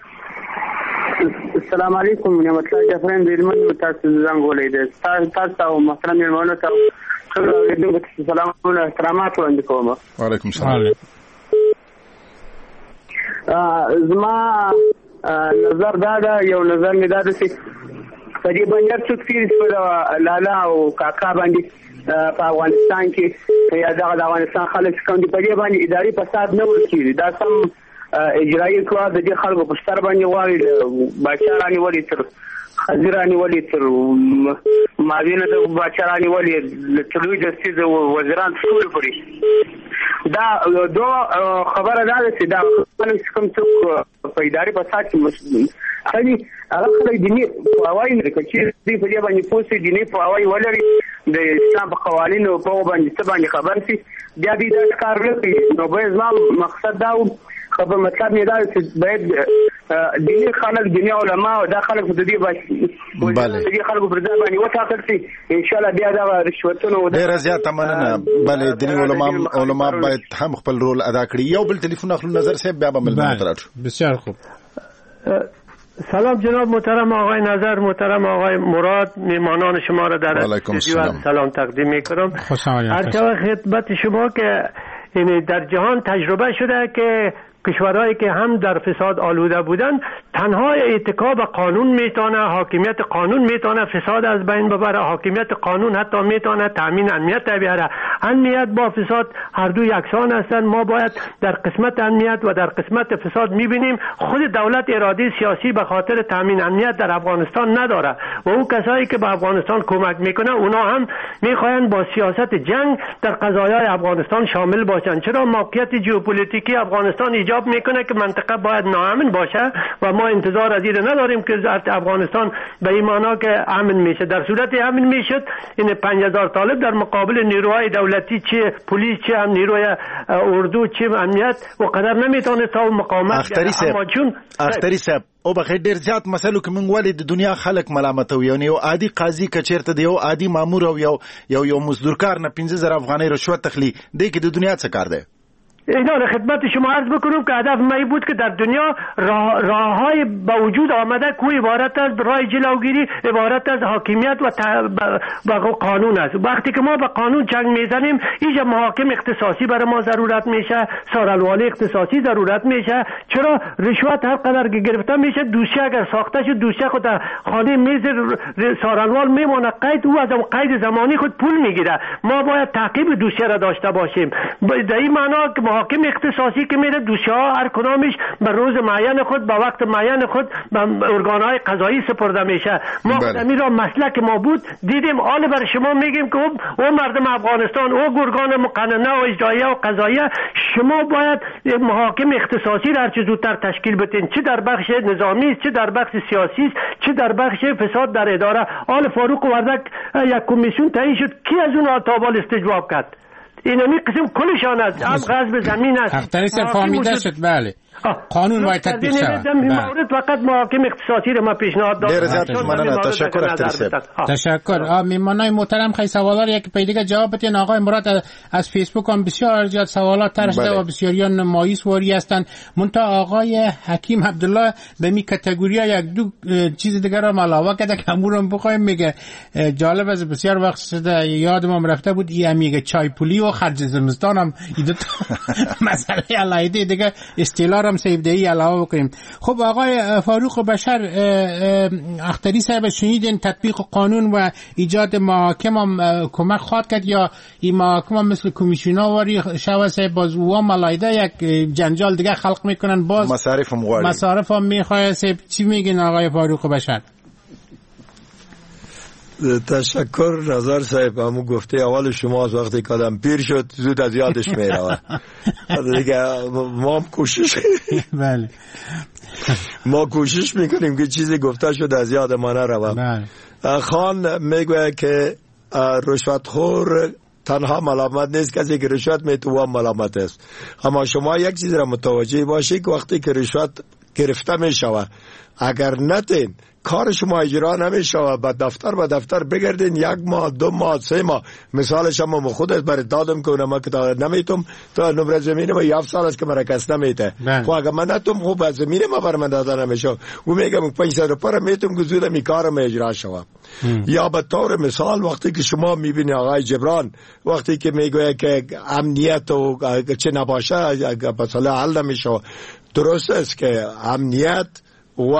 السلام علیکم. نعمت الله جعفرین بیلمن تاسو زنګ ولید تاسو او محترم مېلمانو ته ټول اوریدونکو ته سلام او احترامات وړاندې کوم. وعلیکم السلام. زما نظر دا یو نظر مې دا ده چې په دې باندې څوک چې لالا او کاکا باندې په افغانستان کې یا د افغانستان خلک کوم دي په دې باندې اداري فساد نه ورکړي. دا سم اجرایي قوا د دې خلکو په ستر باندې واړي بچارانی ولې تر خزرانی ولې تر ماوینه د بچارانی ولې تر لوی جستیز وزیران ټول پړي. دا دوه خبره ده چې دا کوم څوک په اداري فساد کې خالي هغه خلک دیني فواید چې دې په دې باندې پوسټ دیني فواید ولري د اسلام په قوانینو په باندې څه باندې خبر سي بیا دې دا کار نه کوي. نو به زما مقصد دا خبر مطلب نه دا چې باید دیني خلک دیني علما او دا خلک په دې باندې دې خلکو پر ځای باندې وټاکل شي ان شاء الله بیا دا رشوتونه ډېر زیات مننه. بلې دیني علما باید هم خپل رول ادا کړي. یو بل ټلیفون اخلو نظر صاحب بیا به ملمنو تراشو. بسیار خوب. سلام جناب محترم آقای نظر، محترم آقای مراد، میهمانان شما را در استودیو سلام تقدیم میکنم. هر خدمت شما که در جهان تجربه شده که کشورهایی که هم در فساد آلوده بودن تنها اتکا به قانون میتونه، حاکمیت قانون میتونه فساد از بین ببره. حاکمیت قانون حتی میتونه تامین امنیت بیاره. امنیت با فساد هر دو یکسان هستند. ما باید در قسمت امنیت و در قسمت فساد میبینیم خود دولت اراده سیاسی به خاطر تامین امنیت در افغانستان نداره و اون کسایی که به افغانستان کمک میکنه اونا هم میخواین با سیاست جنگ در قضایای افغانستان شامل باشن. چرا موقعیت ژئوپلیتیکی افغانستان ایجاب میکنه که منطقه باید ناامن باشه و ما انتظار از این نداریم که افغانستان به این معنا که امن میشه. در صورت امن میشد این 5000 طالب در مقابل نیروهای دولتی چه پلیس چه هم نیروی اردو چه امنیت و قدر نمیتونه تا مقاومت کنه. اما چون اختری صاحب او بخیر ډیر زیات مسلو کې موږ ولې د دنیا خلک ملامتوي. یو عادي قاضي کچیرته دی یو عادي مامور او یو مزدورکار نه 15000 افغانۍ رشوت تخلی دی کې د دنیا څه کار دی؟ اینا خدمت شما عرض بکنم که هدف ما بود که در دنیا راههای با وجود آمده که عبارت از راه جلوگیری عبارت از حاکمیت و قانون است. وقتی که ما با قانون جنگ میزنیم اینجا محاکم اختصاصی برای ما ضرورت میشه، سارالوالی اختصاصی ضرورت میشه. چرا رشوت هر قدر که گرفته میشه دوسیه اگر ساخته شد دوسیه خود خانه میز سارالوال میمونه قید او از اون قید زمانی خود پول میگیره. ما باید تعقیب دوسیه را داشته باشیم. در این معنا که محاکم اختصاصی که میره دوسیه ها هر کدامش به روز معین خود به وقت معین خود به ارگانهای قضایی سپرده میشه. ما خودمی را مسلک ما بود دیدیم. حالا بر شما میگیم که او مردم افغانستان او ارگان مقننه و اجراییه و قضاییه شما باید محاکم اختصاصی را هر چه زودتر تشکیل بدین، چه در بخش نظامی چه در بخش سیاسی چه در بخش فساد در اداره. آل فاروق وردک یک کمیسیون تعیین شد کی از اون تابال استجواب کرد؟ اینمی قسم کلشان است. هم غصب زمین است. اختریس فهمیده شد. بله قانون باید تطبیق شود. مورد فقط محاکم اختصاصی رو ما پیشنهاد دادم. ډیر زیات مننه. تشکر اختریس. تشکر. میمانای محترم خیلی سوالا یک پیدیگه جواب بدین. آقای مراد از فیسبوک هم بسیار زیاد سوالات طرح شده و بسیاریان مایوس واری هستند. منتها آقای حکیم عبدالله به می کاتگوریا یک دو چیز دیگه را علاوه کرده که امورم بخوایم میگه جالب است. بسیار وقت شده یادم رفته بود. میگه چای پولی و خرج زمستان هم این دو مسئله علایده دیگه استیلار هم سیبدهی علاوه بکنیم. خب آقای فاروق بشر، اختری صاحب شنیدین تطبیق قانون و ایجاد محاکم هم کمک خواهد کرد یا این محاکم هم مثل کمیسیونا واری شوه صاحب باز و ملایده یک جنجال دیگه خلق میکنن، باز مصارف هم میخواه صاحب؟ چی میگین آقای فاروق بشر؟ تشکر نظر صاحب. همون گفته اول شما از وقتی که آدم پیر شد زود از یادش میره دیگه. ما هم کوشش بله ما کوشش میکنیم که چیزی گفته شد از یاد ما نروه. خان میگوه که رشوتخور تنها ملامت نیست، کسی که رشوت میتوان ملامت است. اما شما یک چیز را متوجه باشید که وقتی که رشوت گرفته میشوه اگر نتین کار شما اجرا نمیشه، با دفتر به دفتر بگردین 1 ماه 2 ماه 3 ماه. مثالش هم خودت برای دادم کنم ما که نمیتونم تا نمره زمین ما 7 سال است که مرا کس نمیته. خب اگر من نتونم خوب از زمین ما بر من داده نمیشه و میگم 500 روپیه میتونم که زود می کارم اجرا شوم. یا به طور مثال وقتی که شما میبینی آقای جبران وقتی که میگه که امنیت و چه نباشه مثلا حل نمیشه، درست است که امنیت و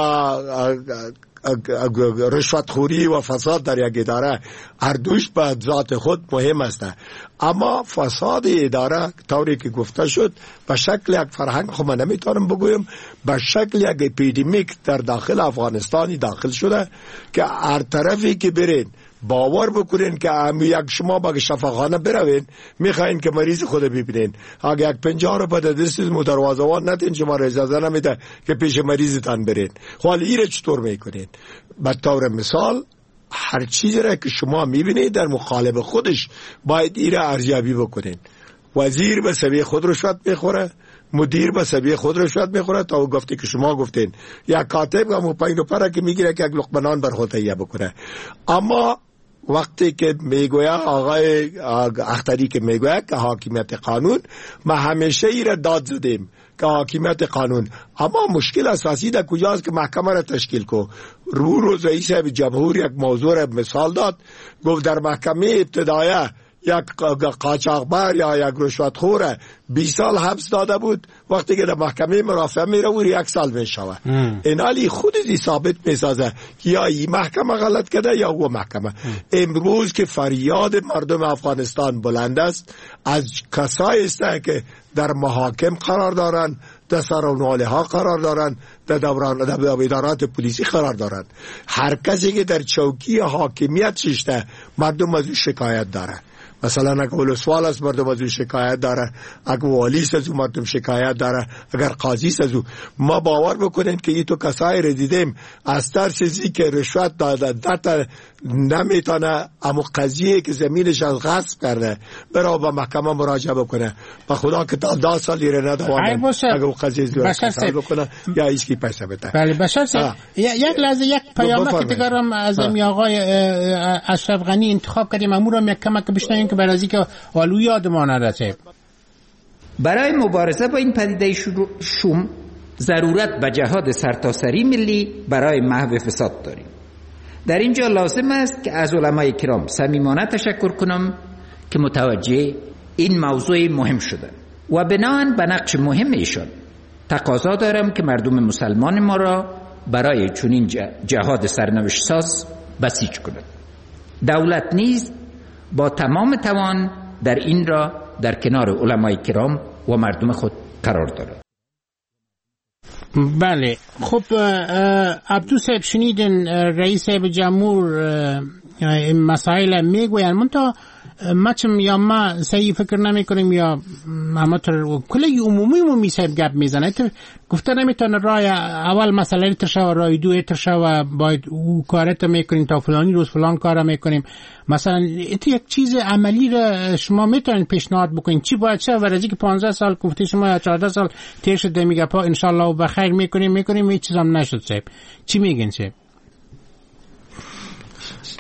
رشوتخوری و فساد در یک اداره هر دوش به ذات خود مهم است، اما فساد اداره طوری که گفته شد به شکل یک فرهنگ، خب من نمیتونم بگویم، به شکل یک اپیدمیک در داخل افغانستانی داخل شده که هر طرفی که برین باور بکنین که یک شما با شفاخانه بروین میخواین که مریض خود ببینین، اگه یک 50 روپیه در دستتون دروازه‌وان نتین شما را اجازه نمیده که پیش مریضتان برین. حالا این چطور میکنین؟ به طور مثال هر چیزی را که شما میبینید در مقابل خودش باید این را ارزیابی بکنین. وزیر به سبیل خود رشوت میخوره، مدیر به سبیل خود رشوت میخوره، تا گفتی که شما گفتین یک کاتب هم 5 روپیه که میگیره که یک لقمه نان بر خود تهیه بکنه. اما وقتی که میگوید آقای اختری که میگوید که حاکمیت قانون، ما همیشه ای را داد زدیم که حاکمیت قانون، اما مشکل اساسی در کجاست که محکمه را تشکیل کو. روز رئیس جمهور یک موضوع را مثال داد، گفت در محکمه ابتدایه یک قاچاقبر یا یک رشوتخور 20 سال حبس داده بود، وقتی که در محکمه مرافعه میره و 1 سال میشوه. این حالی خود ثابت میسازه که یا این محکمه غلط کرده یا او محکمه. امروز که فریاد مردم افغانستان بلند است از کسایی است که در محاکم قرار دارن، در سرانواله ها قرار دارن، در ادارات پلیسی قرار دارن، هر کسی که در چوکی حاکمیت ششته مردم از شکایت داره. مثلا اگر ولسوال است مردم از او شکایت داره، اگر والی است از او مردم شکایت داره، اگر قاضی است از او. ما باور بکنین که این تو کسایی را دیدیم از ترس که رشوت داده نمیتونه اما قضیه که زمینش از غصب کرده برای با محکمه مراجعه بکنه. با خدا که تا 10 سالی را ندوانن اگر او قضیه زور بکنه یا ایسکی پیسه بده. بله بشر صاحب یک لحظه یک پیامک که دیگرم از آقای اشرف غنی انتخاب کردیم امورم یک کمک بشنویم که برای که والو یادمان نرسه. برای مبارزه با این پدیده شوم ضرورت به جهاد سرتاسری ملی برای محو فساد داریم. در اینجا لازم است که از علمای کرام صمیمانه تشکر کنم که متوجه این موضوع مهم شده و بناهن به نقش مهم ایشان تقاضا دارم که مردم مسلمان ما را برای چنین جهاد سرنوشت ساز بسیج کنند. دولت نیز با تمام توان در این را در کنار علمای کرام و مردم خود قرار دارد. بله خب عبدو صاحب شنیدن رئیس جمهور مسائل میگوین، منتها مچم یا ما صحیح فکر نمی کنیم یا هماتر کلی عمومی صاحب گپ میزنه. گفته نمیتونه رای اول مسئله ترشه و رای دو ترشه و باید او کارت میکنیم تا فلانی روز فلان کار میکنیم. مثلا یک چیز عملی را شما میتونید پیشنهاد بکنید چی باید شه و رزی که 15 سال گفته شما یا 14 سال تیر شده میگه پا انشالله و بخیر میکنیم هیچ چیز هم نشد صاحب. چی میگین صاحب؟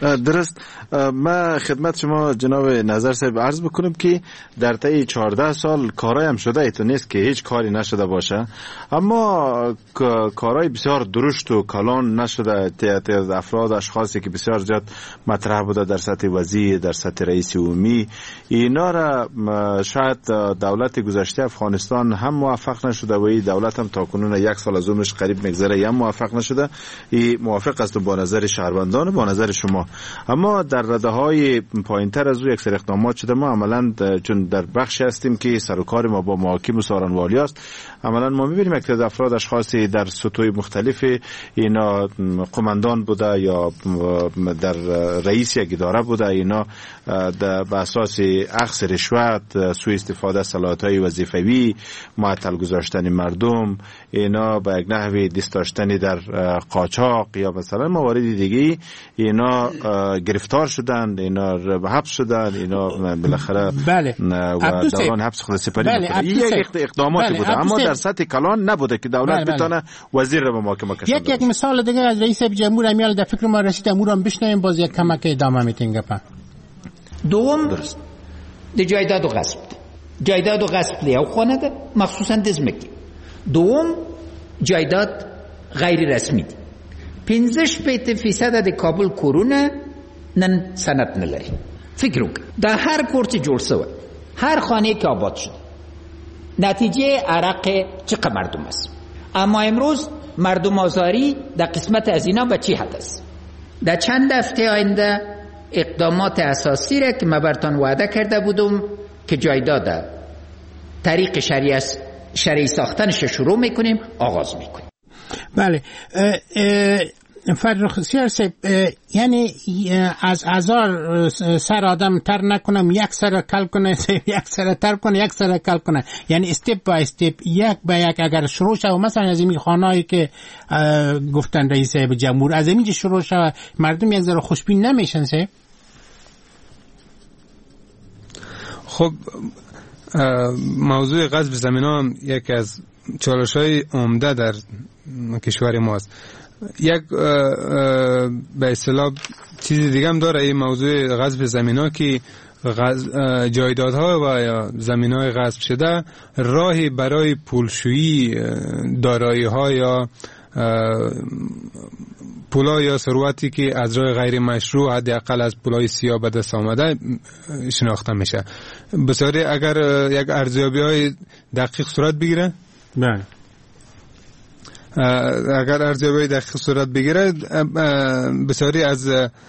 درست. من خدمت شما جناب نظر صاحب عرض بکنم که در طی 14 سال کارای هم شده، ایتو نیست که هیچ کاری نشده باشه، اما کارای بسیار درشت و کلان نشده. افراد اشخاصی که بسیار زیاد مطرح بوده در سطح وزیر، در سطح رئیس عمومی، اینا را شاید دولت گذشته افغانستان هم موفق نشده و این دولت هم تا کنون 1 سال از عمرش قریب میگذره هم موفق نشده. این موافق است با نظر شهروندان و با نظر شما. اما در رده‌های پایین‌تر از او یک سری اقدامات شده. ما عملاً چون در بخشی هستیم که سر و کار ما با محاکم و سارنوالی است، عملاً ما می‌بینیم که افراد اشخاصی در سطوح مختلف اینا قماندان بوده یا در رئیس یک اداره بوده، اینا به اساس اخذ رشوت، سوء استفاده از صلاحیت‌های وظیفوی، معطل گذاشتن مردم، اینا به یک نحوی دست داشتن در قاچاق یا مثلا موارد دیگه، اینا گرفتار شدند، اینا به حبس شدند، اینا بالاخره بله. و دوران حبس خود سپری می‌کنه. یک اقداماتی بوده، اما در سطح کلان نبوده که دولت بتونه وزیر رو به محاکمه کشونه. یک مثال دیگه از رئیس جمهور امیال در فکر ما رسید، امورم بشنویم، باز یک کمک ادامه میتین گپا. دوم درست د جایداد و غصب، جایداد و غصب لیاو خانه ده مخصوصا دزمکی. دوم جایداد غیر رسمی دی. 15% د کابل کورونه نن سند نلري. فکر وکړه دا هر کور چې جوړ شوی، هر خانه که آباد شد، نتیجه عرق چقدر مردم است. اما امروز مردم آزاری در قسمت از اینا به چی حد است؟ در چند هفته آینده اقدامات اساسی را که من براتون وعده کرده بودم که جایداد طریق شرعی ساختنش شروع میکنیم، آغاز میکنیم. بله. فرخ سیار صاحب، یعنی از هزار سر آدم تر نکنم، یک سر کل کنه، یک سر تر کنه، یک سر کل کنه، یعنی استپ با استپ، یک به یک اگر شروع شد، مثلا از این خانه‌ای که گفتن رئیس جمهور، از اینجا شروع شد، مردم یک ذره خوشبین نمیشن صاحب؟ خب موضوع غصب زمین‌ها هم یکی از چالش‌های عمده در کشور ماست. یک به اصطلاح چیز دیگه هم داره این موضوع غصب زمین‌ها که جایدادها و زمین‌های غصب شده راهی برای پولشویی دارایی‌ها یا پولا یا ثروتی که از راه غیر مشروع حداقل از پولای سیاه به دست آمده شناخته میشه. بسیاری اگر یک ارزیابی‌های دقیق صورت بگیره، نه اگر ارزیابی دقیق صورت بگیره، بسیاری از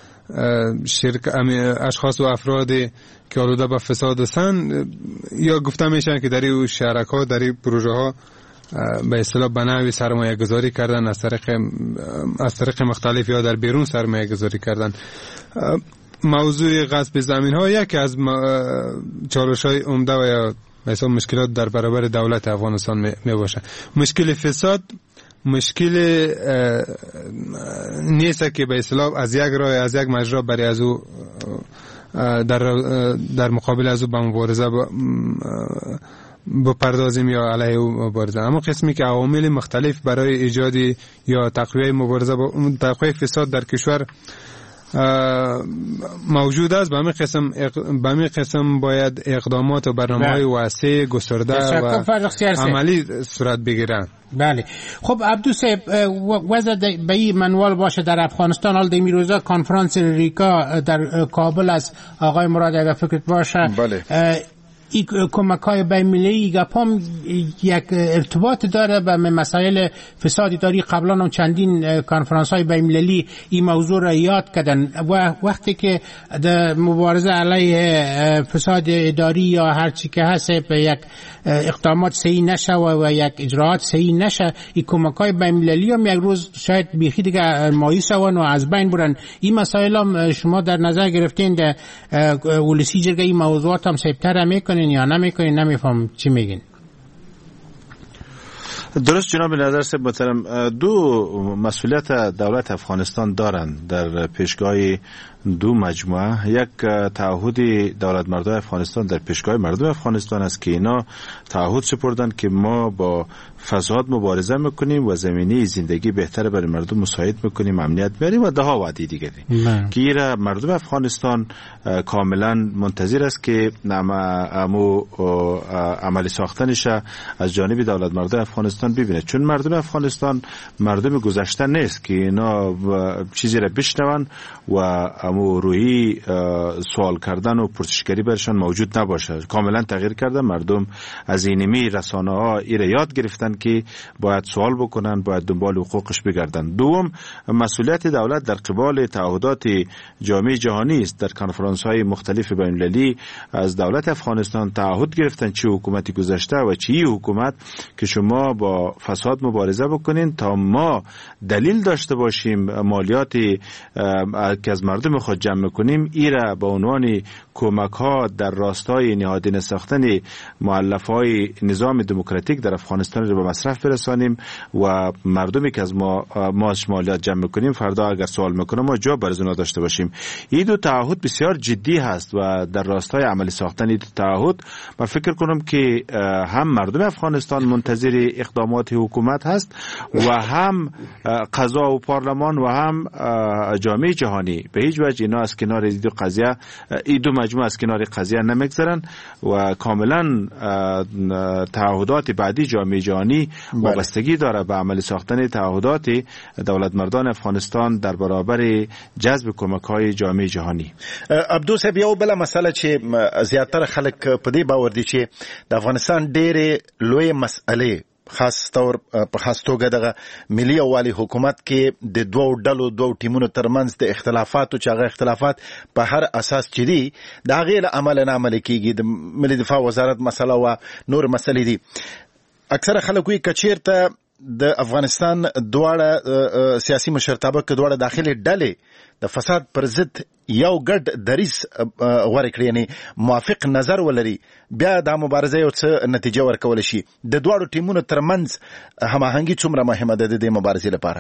اشخاص و افرادی که آلوده به فساد هستند یا گفته میشن که در این شرکات، در این پروژه ها به اصطلاح به نحوی سرمایه گذاری کردن، از طریق مختلف یا در بیرون سرمایه گذاری کردن. موضوع غصب زمین ها یکی از چالش های عمده و یا مثلا مشکلات در برابر دولت افغانستان می باشه. مشکل فساد مشکل نیست که به اصطلاح از یک راه، از یک مجرا برای از او در مقابل از او به مبارزه بپردازیم یا علیه او مبارزه. اما قسمی که عوامل مختلف برای ایجاد یا تقویه مبارزه با تقویه فساد در کشور موجود است، به همین قسم باید اقدامات و برنامه‌های واسع، گسترده و عملی صورت بگیرند. بله. خب عبدو صاحب، وضع به این منوال باشه در افغانستان. حال دیمی روزا کنفرانس ریکا در کابل از آقای مراد اگر فکرت باشه، بله. این کمک‌های بین‌المللی گپام یک ارتباط داره به مسائل فساد اداری. قبلا هم چندین کنفرانس‌های بین‌المللی این موضوع را یاد کردن و وقتی که در مبارزه علیه فساد اداری یا هر چی که هست به یک اقدامات صحیح نشه و یک اجراعات صحیح نشه، این کمک‌های بین‌المللی هم یک روز شاید بیخی دیگه مایوس شون و از بین برن. این مسائل هم شما در نظر گرفتین در ولسی جرگه این موضوعات هم سیبتر میکنین یا نمیکنین؟ نمیفهم چی میگین. درست جناب نظر صاحب محترم، دو مسئولیت دولت افغانستان دارند در پیشگاه دو مجموعه. یک تعهد دولت مردان افغانستان در پیشگاه مردم افغانستان است که اینا تعهد سپردن که ما با فساد مبارزه میکنیم و زمینه زندگی بهتر برای مردم مساعد میکنیم، امنیت میاریم و ده ها وعده دیگری که ایرا مردم افغانستان کاملا منتظر است که عملی ساختنش از جانب دولت مردان افغانستان ببینه، چون مردم افغانستان مردم گذشته نیست که اینا چیزی را بشنون و روحی سوال کردن و پرسشگری برشان موجود نباشه. کاملا تغییر کرده. مردم از اینمی رسانه ها ایره یاد گرفتن که باید سوال بکنن، باید دنبال حقوقش بگردن. دوم، مسئولیت دولت در قبال تعهدات جامعه جهانی است. در کنفرانس های مختلف بین المللی از دولت افغانستان تعهد گرفتن، چه حکومتی گذشته و چه حکومت، که شما با فساد مبارزه بکنین تا ما دلیل داشته باشیم مالیاتی که از مردم خود جمع میکنیم ایره به عنوان کمک ها در راستای نهادینه ساختن مؤلفه های نظام دموکراتیک در افغانستان رو به مصرف برسانیم و مردمی که از ما مالیات جمع میکنیم فردا اگر سوال میکنه ما جا برای اونا داشته باشیم. این دو تعهد بسیار جدی هست و در راستای عملی ساختن این دو تعهد من فکر کنم که هم مردم افغانستان منتظر اقدامات حکومت هست و هم قضا و پارلمان و هم جامعه جهانی به هیچ وجه اینا از کنار این دو مجموعه از کنار قضیه نمیگذرن و کاملا تعهدات بعدی جامعه جهانی وابستگی داره به عملی ساختن تعهدات دولت مردان افغانستان در برابر جذب کمک‌های جامعه جهانی. عبدو صاحب یو بل مسله چې زیاتره خلک په دې باور دي چې د افغانستان ډېرې لوی مسئلې خاص توګه دغه ملي اوالي حکومت کې د دوه ټیمونو ترمنځ د اختلافاتو چې هغه اختلافات په هر اساس چې دي د هغې له عمله نه عملي کېږي. د ملي دفاع وزارت مسله او نور مسلې دي. اکثره خلک وایي که چېرته د افغانستان دواړه سیاسي مشرتابه که دواړه داخلي ډلې د فساد پر ضد یو ګډ دریځ غوره کړي، یعنې موافق نظر ولري، بیا دا مبارزه یو څه نتیجه ورکولی شي. د دواړو ټیمونو ترمنځ هماهنګي څومره مهمه ده د دې مبارزې لپاره؟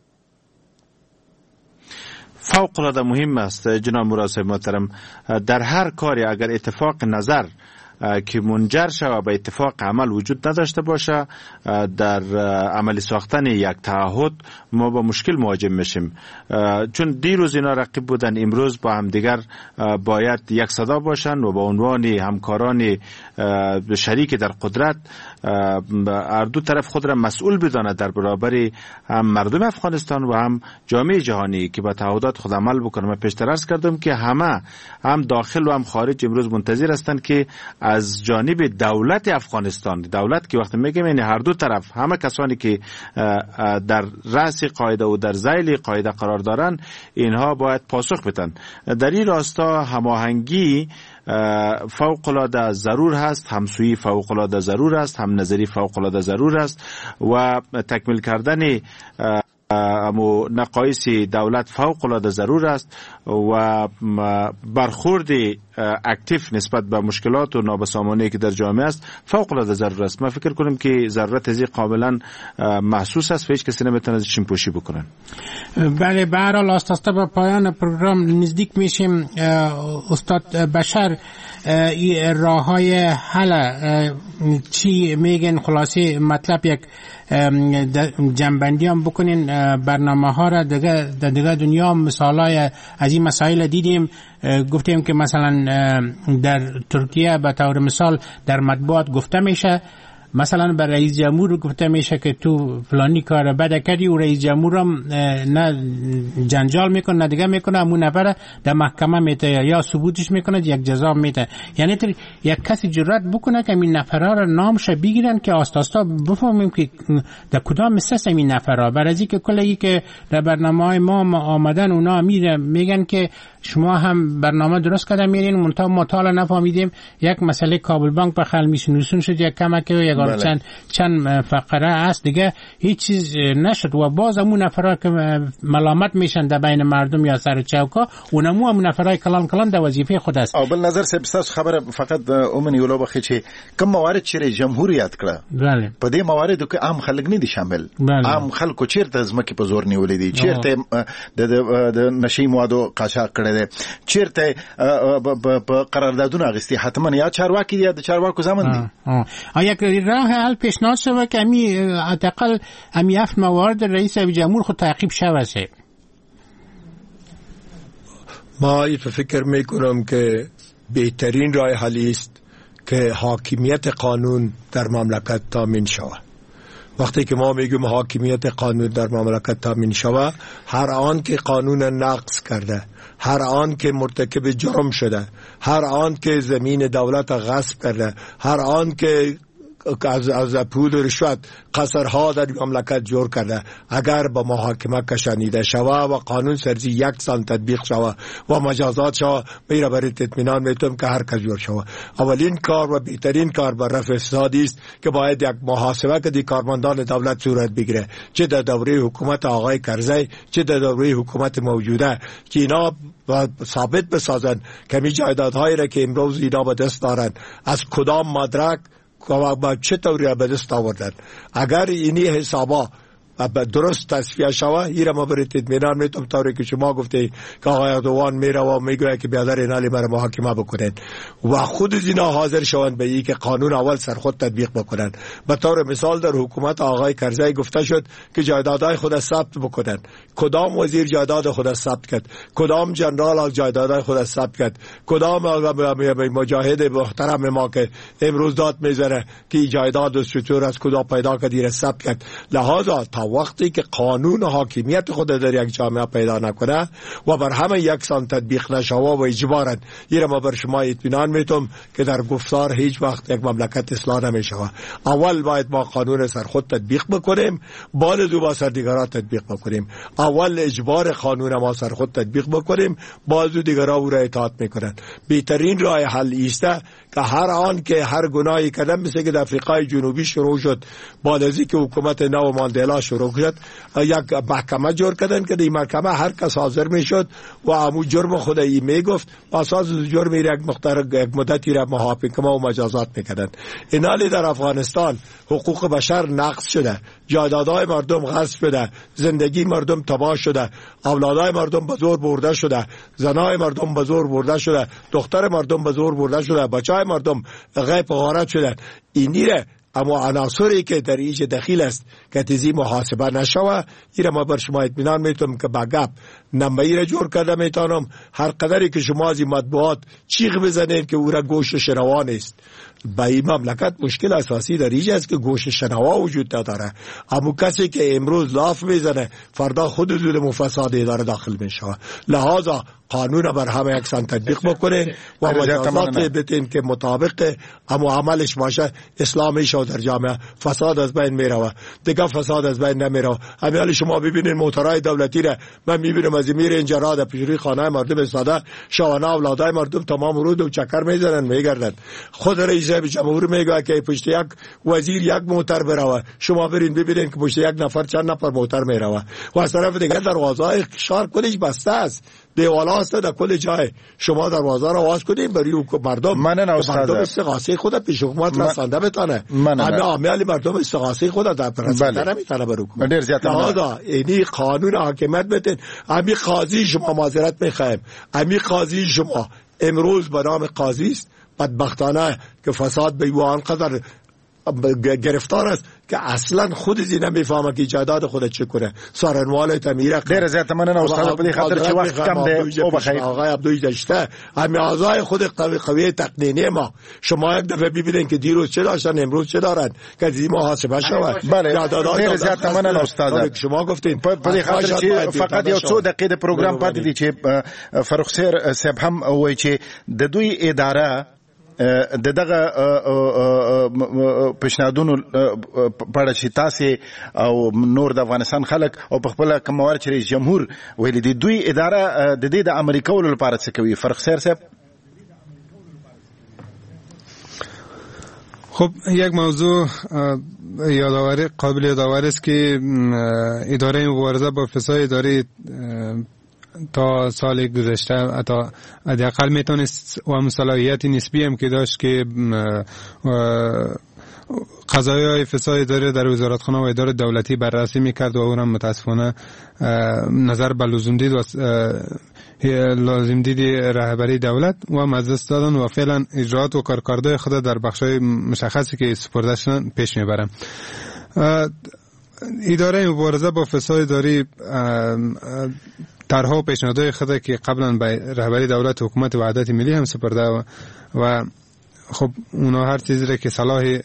فوق العاده مهم است جناب مراد صاحب محترم. در هر کاری اگر اتفاق نظر که منجر شود به اتفاق عمل وجود نداشته باشه، در عملی ساختن یک تعهد ما با مشکل مواجه میشیم، چون دیروز اینا رقیب بودن، امروز با هم دیگر باید یک صدا باشن و با عنوان همکاران شریک در قدرت هر دو طرف خود را مسئول بداند در برابر هم مردم افغانستان و هم جامعه جهانی که با تعهدات خود عمل بکنه. من پیشتر عرض کردم که همه هم داخل و هم خارج امروز منتظر هستند که از جانب دولت افغانستان، دولت که وقتی میگم یعنی هر دو طرف، همه کسانی که در رأس قاعده و در ذیل قاعده قرار دارن، اینها باید پاسخ بدن. در این راستا هماهنگی فوق العاده ضرور هست، همسویی فوق العاده ضرور است، هم نظری فوق العاده ضرور است و تکمیل کردن نقایص دولت فوق العاده ضرور است و برخورد اکتیو نسبت به مشکلات و نابسامانی که در جامعه است فوق العاده ضرور است. من فکر کنم که ضرورت از این کاملا محسوس است و هیچ کسی نمیتونه ازش پوشی بکنن. بله، به هر حال آستاستا به پایان پروگرام نزدیک میشیم. استاد بشر، راههای حل چی میگن؟ خلاصه مطلب یک جنبندی هم بکنین برنامه ها را دیگه دنیا مثالای از این مسائل دیدیم. گفتیم که مثلا در ترکیه به طور مثال در مطبوعات گفته میشه، مثلا به رئیس جمهور گفته میشه که تو فلانی کار بد کردی و رئیس جمهور هم نه جنجال میکنه نه دیگه میکنه، همون نفر در محکمه میته یا ثبوتش میکنه یک جزا میته. یعنی یک کسی جرأت بکنه که این نفرها را نامش بگیرن که آستاستا بفهمیم که در کدام مثل این نفرها. برای که کلی که در برنامه‌های ما آمدن اونا میگن که شما هم برنامه درست کردن میرین منتها ما تا نفهمیدیم یک مسئله کابل بانک به خلمیشنوسون شد، یک کمک یک بله. چند فقره است دیگه هیچ چیز نشد و باز همون نفرها که ملامت میشن در بین مردم یا سر چوکا اونمو هم نفرای کلان در وظیفه خود است. او بل نظر سبستاس خبره فقط اومن یولو بخی چې کوم موارد چې جمهوریت کړه بله په دې مواردو کې عام خلک نه دي شامل بله. عام خلکو چیرته ځمکې په زور نیولې دي چیرته د نشي موادو قاچاق کړي دي چیرته په قراردادونه اغستی حتما یا چارواکي یا د چارواکو زمان دي یک راه حل پیشنهاد شوه که حداقل امی 7 موارد رئیس جمهور خود تعقیب شود. ما این فکر میکنم که بهترین راه حلی است که حاکمیت قانون در مملکت تامین شود. وقتی که ما میگیم حاکمیت قانون در مملکت تامین شود، هر آن که قانون نقض کرده، هر آن که مرتکب جرم شده، هر آن که زمین دولت غصب کرده، هر آن که از پول رشوت قصرها در مملکت جور کرده، اگر با محاکمه کشانیده شوه و قانون سرزی یکسان تطبیق شوه و مجازات شوه، میره برای اطمینان میتونم که هر کس جور شوه. اولین کار و بهترین کار بر رفع فسادی است که باید یک محاسبه که دی کارمندان دولت صورت بگیره، چه در دوره حکومت آقای کرزی چه در دوره حکومت موجوده، که اینا ثابت بسازن که می جایدادهایی را که امروز اینا به دست دارن از کدام مدرک و با چه طوری به دست آوردن. اگر اینی حسابا درست تصفیه شوه، ایره ما برای اطمینان میتونم طوری که شما گفته که آقای اردوان میره و میگوید که بیادر اینالی مرا محاکمه بکنن و خود از اینا حاضر شوند به این که قانون اول سر خود تطبیق بکنن. به طور مثال در حکومت آقای کرزی گفته شد که جایدادهای خود ثبت بکنن. کدام وزیر جایداد خود ثبت کرد؟ کدام جنرال جایدادهای خود ثبت کرد؟ کدام مجاهد محترم ما که امروز داد میزنه که جایداد چطور از کجا پیدا کردی ثبت کرد؟ لحاظا تا وقتی که قانون حاکمیت خود در یک جامعه پیدا نکنه و بر همه یکسان تطبیق نشوه و اجبارن، این ما بر شما اطمینان میتونم که در گفتار هیچ وقت یک مملکت اصلاح نمیشوه. اول باید ما قانون سر خود تطبیق بکنیم، بعد دو با سر دیگرها تطبیق بکنیم. اول اجبار قانون ما سر خود تطبیق بکنیم، بعد دو دیگرها او را اطاعت میکنن. بهترین راه حل ایسته که هر آن که هر گناهی کردن، مثل که در افریقای جنوبی شروع شد بعد از اینکه حکومت نو ماندلا شروع شد، یک محکمه جور کردن که این محکمه هر کس حاضر میشد و همون جرم خود ای میگفت، اساس جرم یک مدتی را محاکمه و مجازات میکردن. اینالی در افغانستان حقوق بشر نقض شده، جایدادهای مردم غصب شده، زندگی مردم تباه شده، اولادهای مردم به زور برده شده، زنای مردم به زور برده شده، دختر مردم به زور برده شده، بچهای مردم غیب و غارت شده. اینی را اما عناصری که در ایج دخیل است که تیزی محاسبه نشوه، ایره ما بر شما اطمینان میتونم که بگپ نمبایی را جور کرده میتونم. هر قدری که شما از این مطبوعات چیغ بزنید که او را گوش شنوا نیست، با این مملکت مشکل اساسی در ایج است که گوش شنوا وجود نداره. اما کسی که امروز لاف میزنه فردا خود ظلم و فساد اداره داخل میشه. لحاظا قانون بر همه یکسان تطبیق بکنه و مجازات بدین که مطابق اما عملش باشه، اسلامی شو در جامعه، فساد از بین میره دیگه فساد از بین نمیره. همین شما ببینید موتورهای دولتی را من میبینم از میره اینجا را در پیشروی خانه مردم استاده، شوانه اولادای مردم تمام رود و چکر میزنن میگردن. خود رئیس جمهور میگه که پشت یک وزیر یک موتر بره، شما برین ببینید که پشت یک نفر چند نفر موتر میره و از طرف دیگه دروازه شهر کلش بسته است، دیوالا هست در کل جای. شما دروازه را واز کنید برای مردم، مردم استغاثه خود پیش حکومت رسانده بتانه. عمل مردم استغاثه خود در رسانده نمیتونه بر حکومت. لحاظا اینی قانون حاکمیت بتین. امی قاضی شما معذرت میخوایم، امی قاضی شما امروز به نام قاضی است، بدبختانه که فساد به او آنقدر گرفتار است که اصلا خود از این نمیفهمه که جایداد خود چه کنه. سارنوال تمیره دیر زیاد مننه استاد بدی خاطر چه وقت کم ده او بخیر آقای عبدوی داشته همین اعضای خود قوی تقنینی ما. شما یک دفعه ببینید که دیروز چه داشتن امروز چه دارن که از این محاسبه شود. بله دیر زیاد مننه استاد. شما گفتین بدی خاطر چه فقط یو څو دقیقې د پروګرام پاتې دي چې فرخسیر صاحب هم وایي چې د دوی اداره دغه پښنادونو پړه چې تاسو او نور د افغانستان خلک او په خپل کوموار چې رئیس جمهور ویل دي دوی اداره د دې د امریکا ولر لپاره څه کوي؟ فرق سیر صاحب خب یک موضوع قابل یادآوری است که اداره مبارزه با فساد اداری تا سال گذشته تا حداقل میتونست و صلاحیت نسبی هم که داشت که قضایای فساد اداری در وزارتخانه و اداره دولتی بررسی میکرد و اون هم متاسفانه نظر به لازم دید رهبری دولت و مجلس دادن و فعلا اجرات و کارکردهای خود در بخشای مشخصی که سپرده شدن پیش میبرن. اداره مبارزه با فساد اداری طرح‌ها و پیشنهادهای خود که قبلا به رهبری دولت حکومت وحدت ملی هم سپرده و خب اونا هر چیزی را که صلاح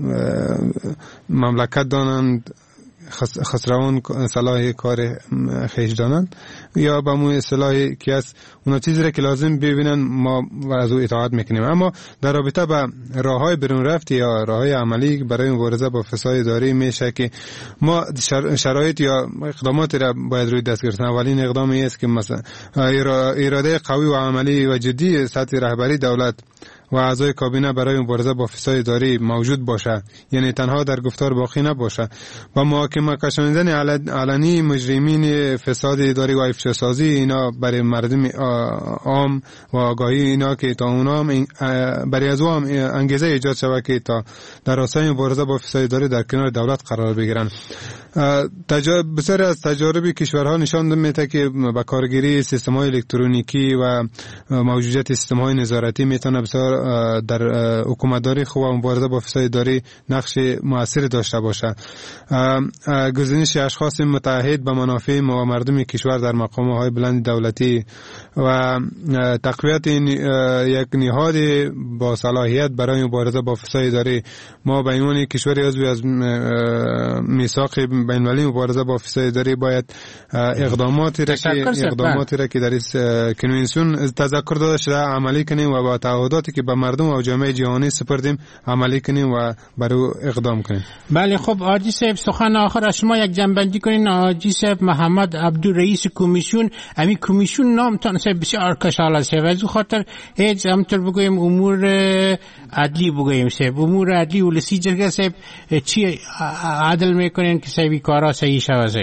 مملکت دانند خسروان صلاح کار خیش دانند یا به مو اصطلاحی که از اونا چیزی را که لازم ببینن ما از او اطاعت میکنیم. اما در رابطه با راههای برون رفت یا راههای عملی برای مبارزه با فساد اداری میشه که ما شرایط یا اقدامات را باید روی دست گرفتن. اولین اقدامی است که مثلا اراده قوی و عملی و جدی سطح رهبری دولت و اعضای کابینه برای مبارزه با فساد اداری موجود باشه، یعنی تنها در گفتار باقی نباشه. با محاکمه کشاندن علنی مجرمین فساد اداری و افشاسازی اینا برای مردم عام و آگاهی اینا که تا اونا برای از هم انگیزه ایجاد شود که تا در راستای مبارزه با فساد اداری در کنار دولت قرار بگیرن. بسیاری از تجارب کشورها نشان میده که با کارگیری سیستم‌های الکترونیکی و موجودیت سیستم‌های نظارتی میتونه بسیار در حکومتداری خوب و مبارزه با فساد اداری نقش مؤثر داشته باشه. گزینش اشخاص متعهد به منافع و مردم کشور در مقام‌های بلند دولتی و تقویت یک نهاد با صلاحیت برای مبارزه با فساد اداری. ما به عنوان کشوری عضو از میثاق بین‌المللی مبارزه با فساد اداری باید اقداماتی را که در کنوانسیون تذکر داده شده عملی کنیم و با تعهداتی که به مردم و جامعه جهانی سپردیم عملی کنیم و بر او اقدام کنیم. بله خب آجی صاحب سخن آخر از شما یک جنبندی کنین. آجی صاحب محمد عبدو رئیس کمیسیون، امی کمیسیون نام تان صاحب بسیار کشال است و از خاطر هیچ همطور بگویم امور عدلی بگویم صاحب امور عدلی ولسی جرگه صاحب چی عدل میکنین که صاحبی کارا صحیح شود صاحب؟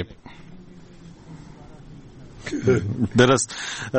درست،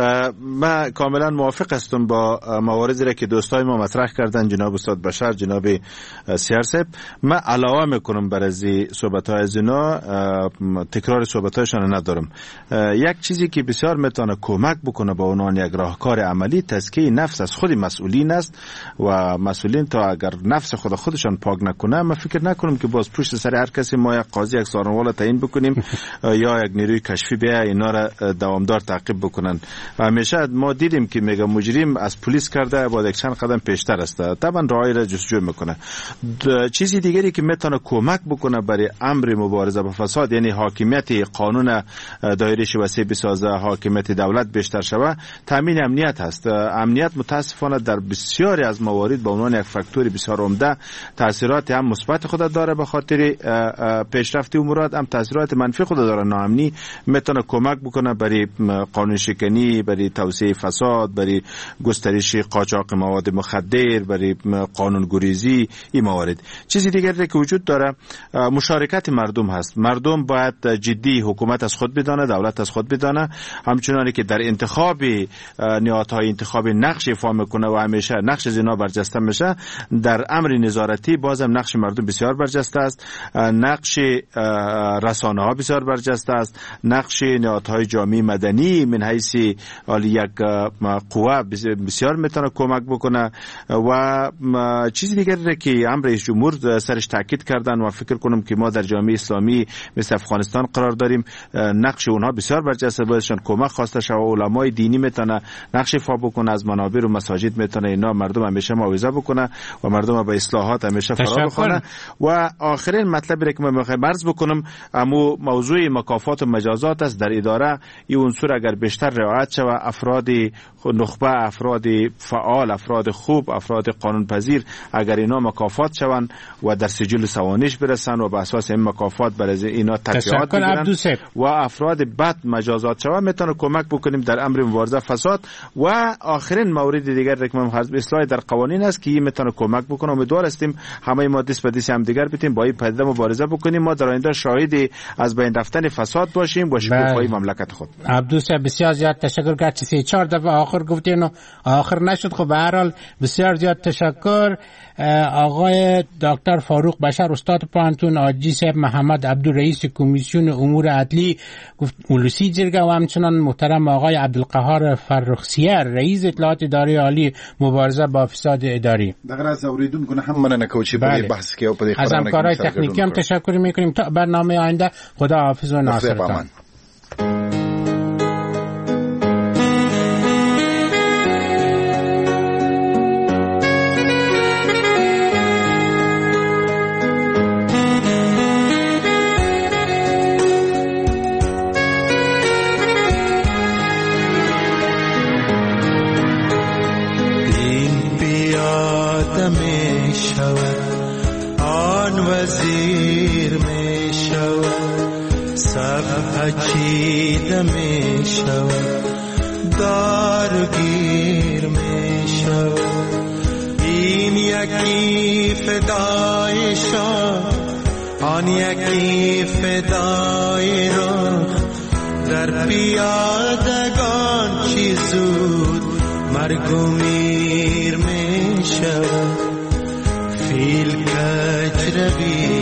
من کاملا موافق هستم با مواردی را که دوستای ما مطرح کردن، جناب استاد بشر، جناب سیار صاحب. من علاوه میکنم بر از صحبت‌های از اینا، تکرار صحبت‌هایشان ندارم. یک چیزی که بسیار میتونه کمک بکنه با اونان یک راهکار عملی تزکیه نفس از خود مسئولین است و مسئولین تا اگر نفس خودشان پاک نکنه، من فکر نکنم که باز پشت سر هر کسی ما یک قاضی، یک سارنوال تعیین بکنیم یا یک نیروی کشفی بیا اینا را دوامدار تعقیب بکنن. همیشه ما دیدیم که میگه مجرم از پلیس کرده باید یک چند قدم پیشتر است، طبعا راهی را جستجو میکنه. چیزی دیگری که میتونه کمک بکنه برای امر مبارزه با فساد، یعنی حاکمیت قانون دایره‌اش وسیع بسازه، حاکمیت دولت بیشتر شوه، تامین امنیت هست. امنیت متاسفانه در بسیاری از موارد به عنوان یک فاکتور بسیار عمده تاثیرات هم مثبت خود داره، به خاطر پیشرفت امورات هم تاثیرات منفی خود داره. ناامنی میتونه کمک بکنه برای قانون شکنی، برای توسعه فساد، برای گسترش قاچاق مواد مخدر، برای قانون گریزی. این موارد. چیزی دیگری که وجود داره مشارکت مردم هست. مردم باید جدی حکومت از خود بدانه، دولت از خود بدانه، همچنانی که در انتخاب نهادهای انتخابی نقش ایفا میکنه و همیشه نقش اینا برجسته میشه. در امر نظارتی بازم نقش مردم بسیار برجسته است، نقش رسانه ها بسیار برجسته است، نقش نهادهای جامعه مدنی من حیث یک قوه بسیار میتونه کمک بکنه. و چیزی دیگری که امر رئیس جمهور سرش تاکید کردن و فکر کنم که ما در جامعه اسلامی مثل افغانستان قرار داریم، نقش اونها بسیار برجسته، بایدشان کمک خواسته شود. علمای دینی میتونه نقش ایفا بکنه، از منابر و مساجد میتونه اینا مردم همیشه موعظه بکنه و مردم به اصلاحات همیشه فرا بخونه. و آخرین مطلبی که من میخوام عرض بکنم، موضوع مکافات و مجازات است در اداره. این عنصر اگر بیشتر رعایت شود، افراد نخبه، افراد فعال، افراد خوب، افراد قانون پذیر اگر اینا مکافات شوند و در سجل سوانح برسن و به اساس این مکافات برای اینا ترفیعات بگیرن و افراد بد مجازات شوند، میتونه کمک بکنیم در امر مبارزه فساد. و آخرین مورد دیگر که من اصلاح در قوانین است که این میتونه کمک بکنه. امیدوار هستیم همه ما دست به دست هم دیگر بتیم با این پدیده مبارزه بکنیم. ما در آینده شاهد از بین رفتن فساد باشیم با شکوفایی مملکت خود. عبدالصبح بسیار زیاد تشکر. گرچه 3-4 دفعه آخر گفتین و آخر نشد، خب به هر حال بسیار زیاد تشکر. آقای دکتر فاروق بشر استاد پانتون، آجی صاحب محمد عبدو رئیس کمیسیون امور عدلی اولوسی جرگه و همچنان محترم آقای عبدالقهار فرخسیر رئیس اطلاعات اداره عالی مبارزه با فساد اداری. دغه از اوریدونکو نه هم مننه کوچی په بحث کې او په از همکارای تکنیکی هم تشکر میکنیم. تا برنامه آینده خدا حافظ و ناصرتان. چیده می شود دارگیر می شود این یکی فدای شاه آن یکی فدای را در پیادگان چی زود مرگ و میر می شود فیل کج روی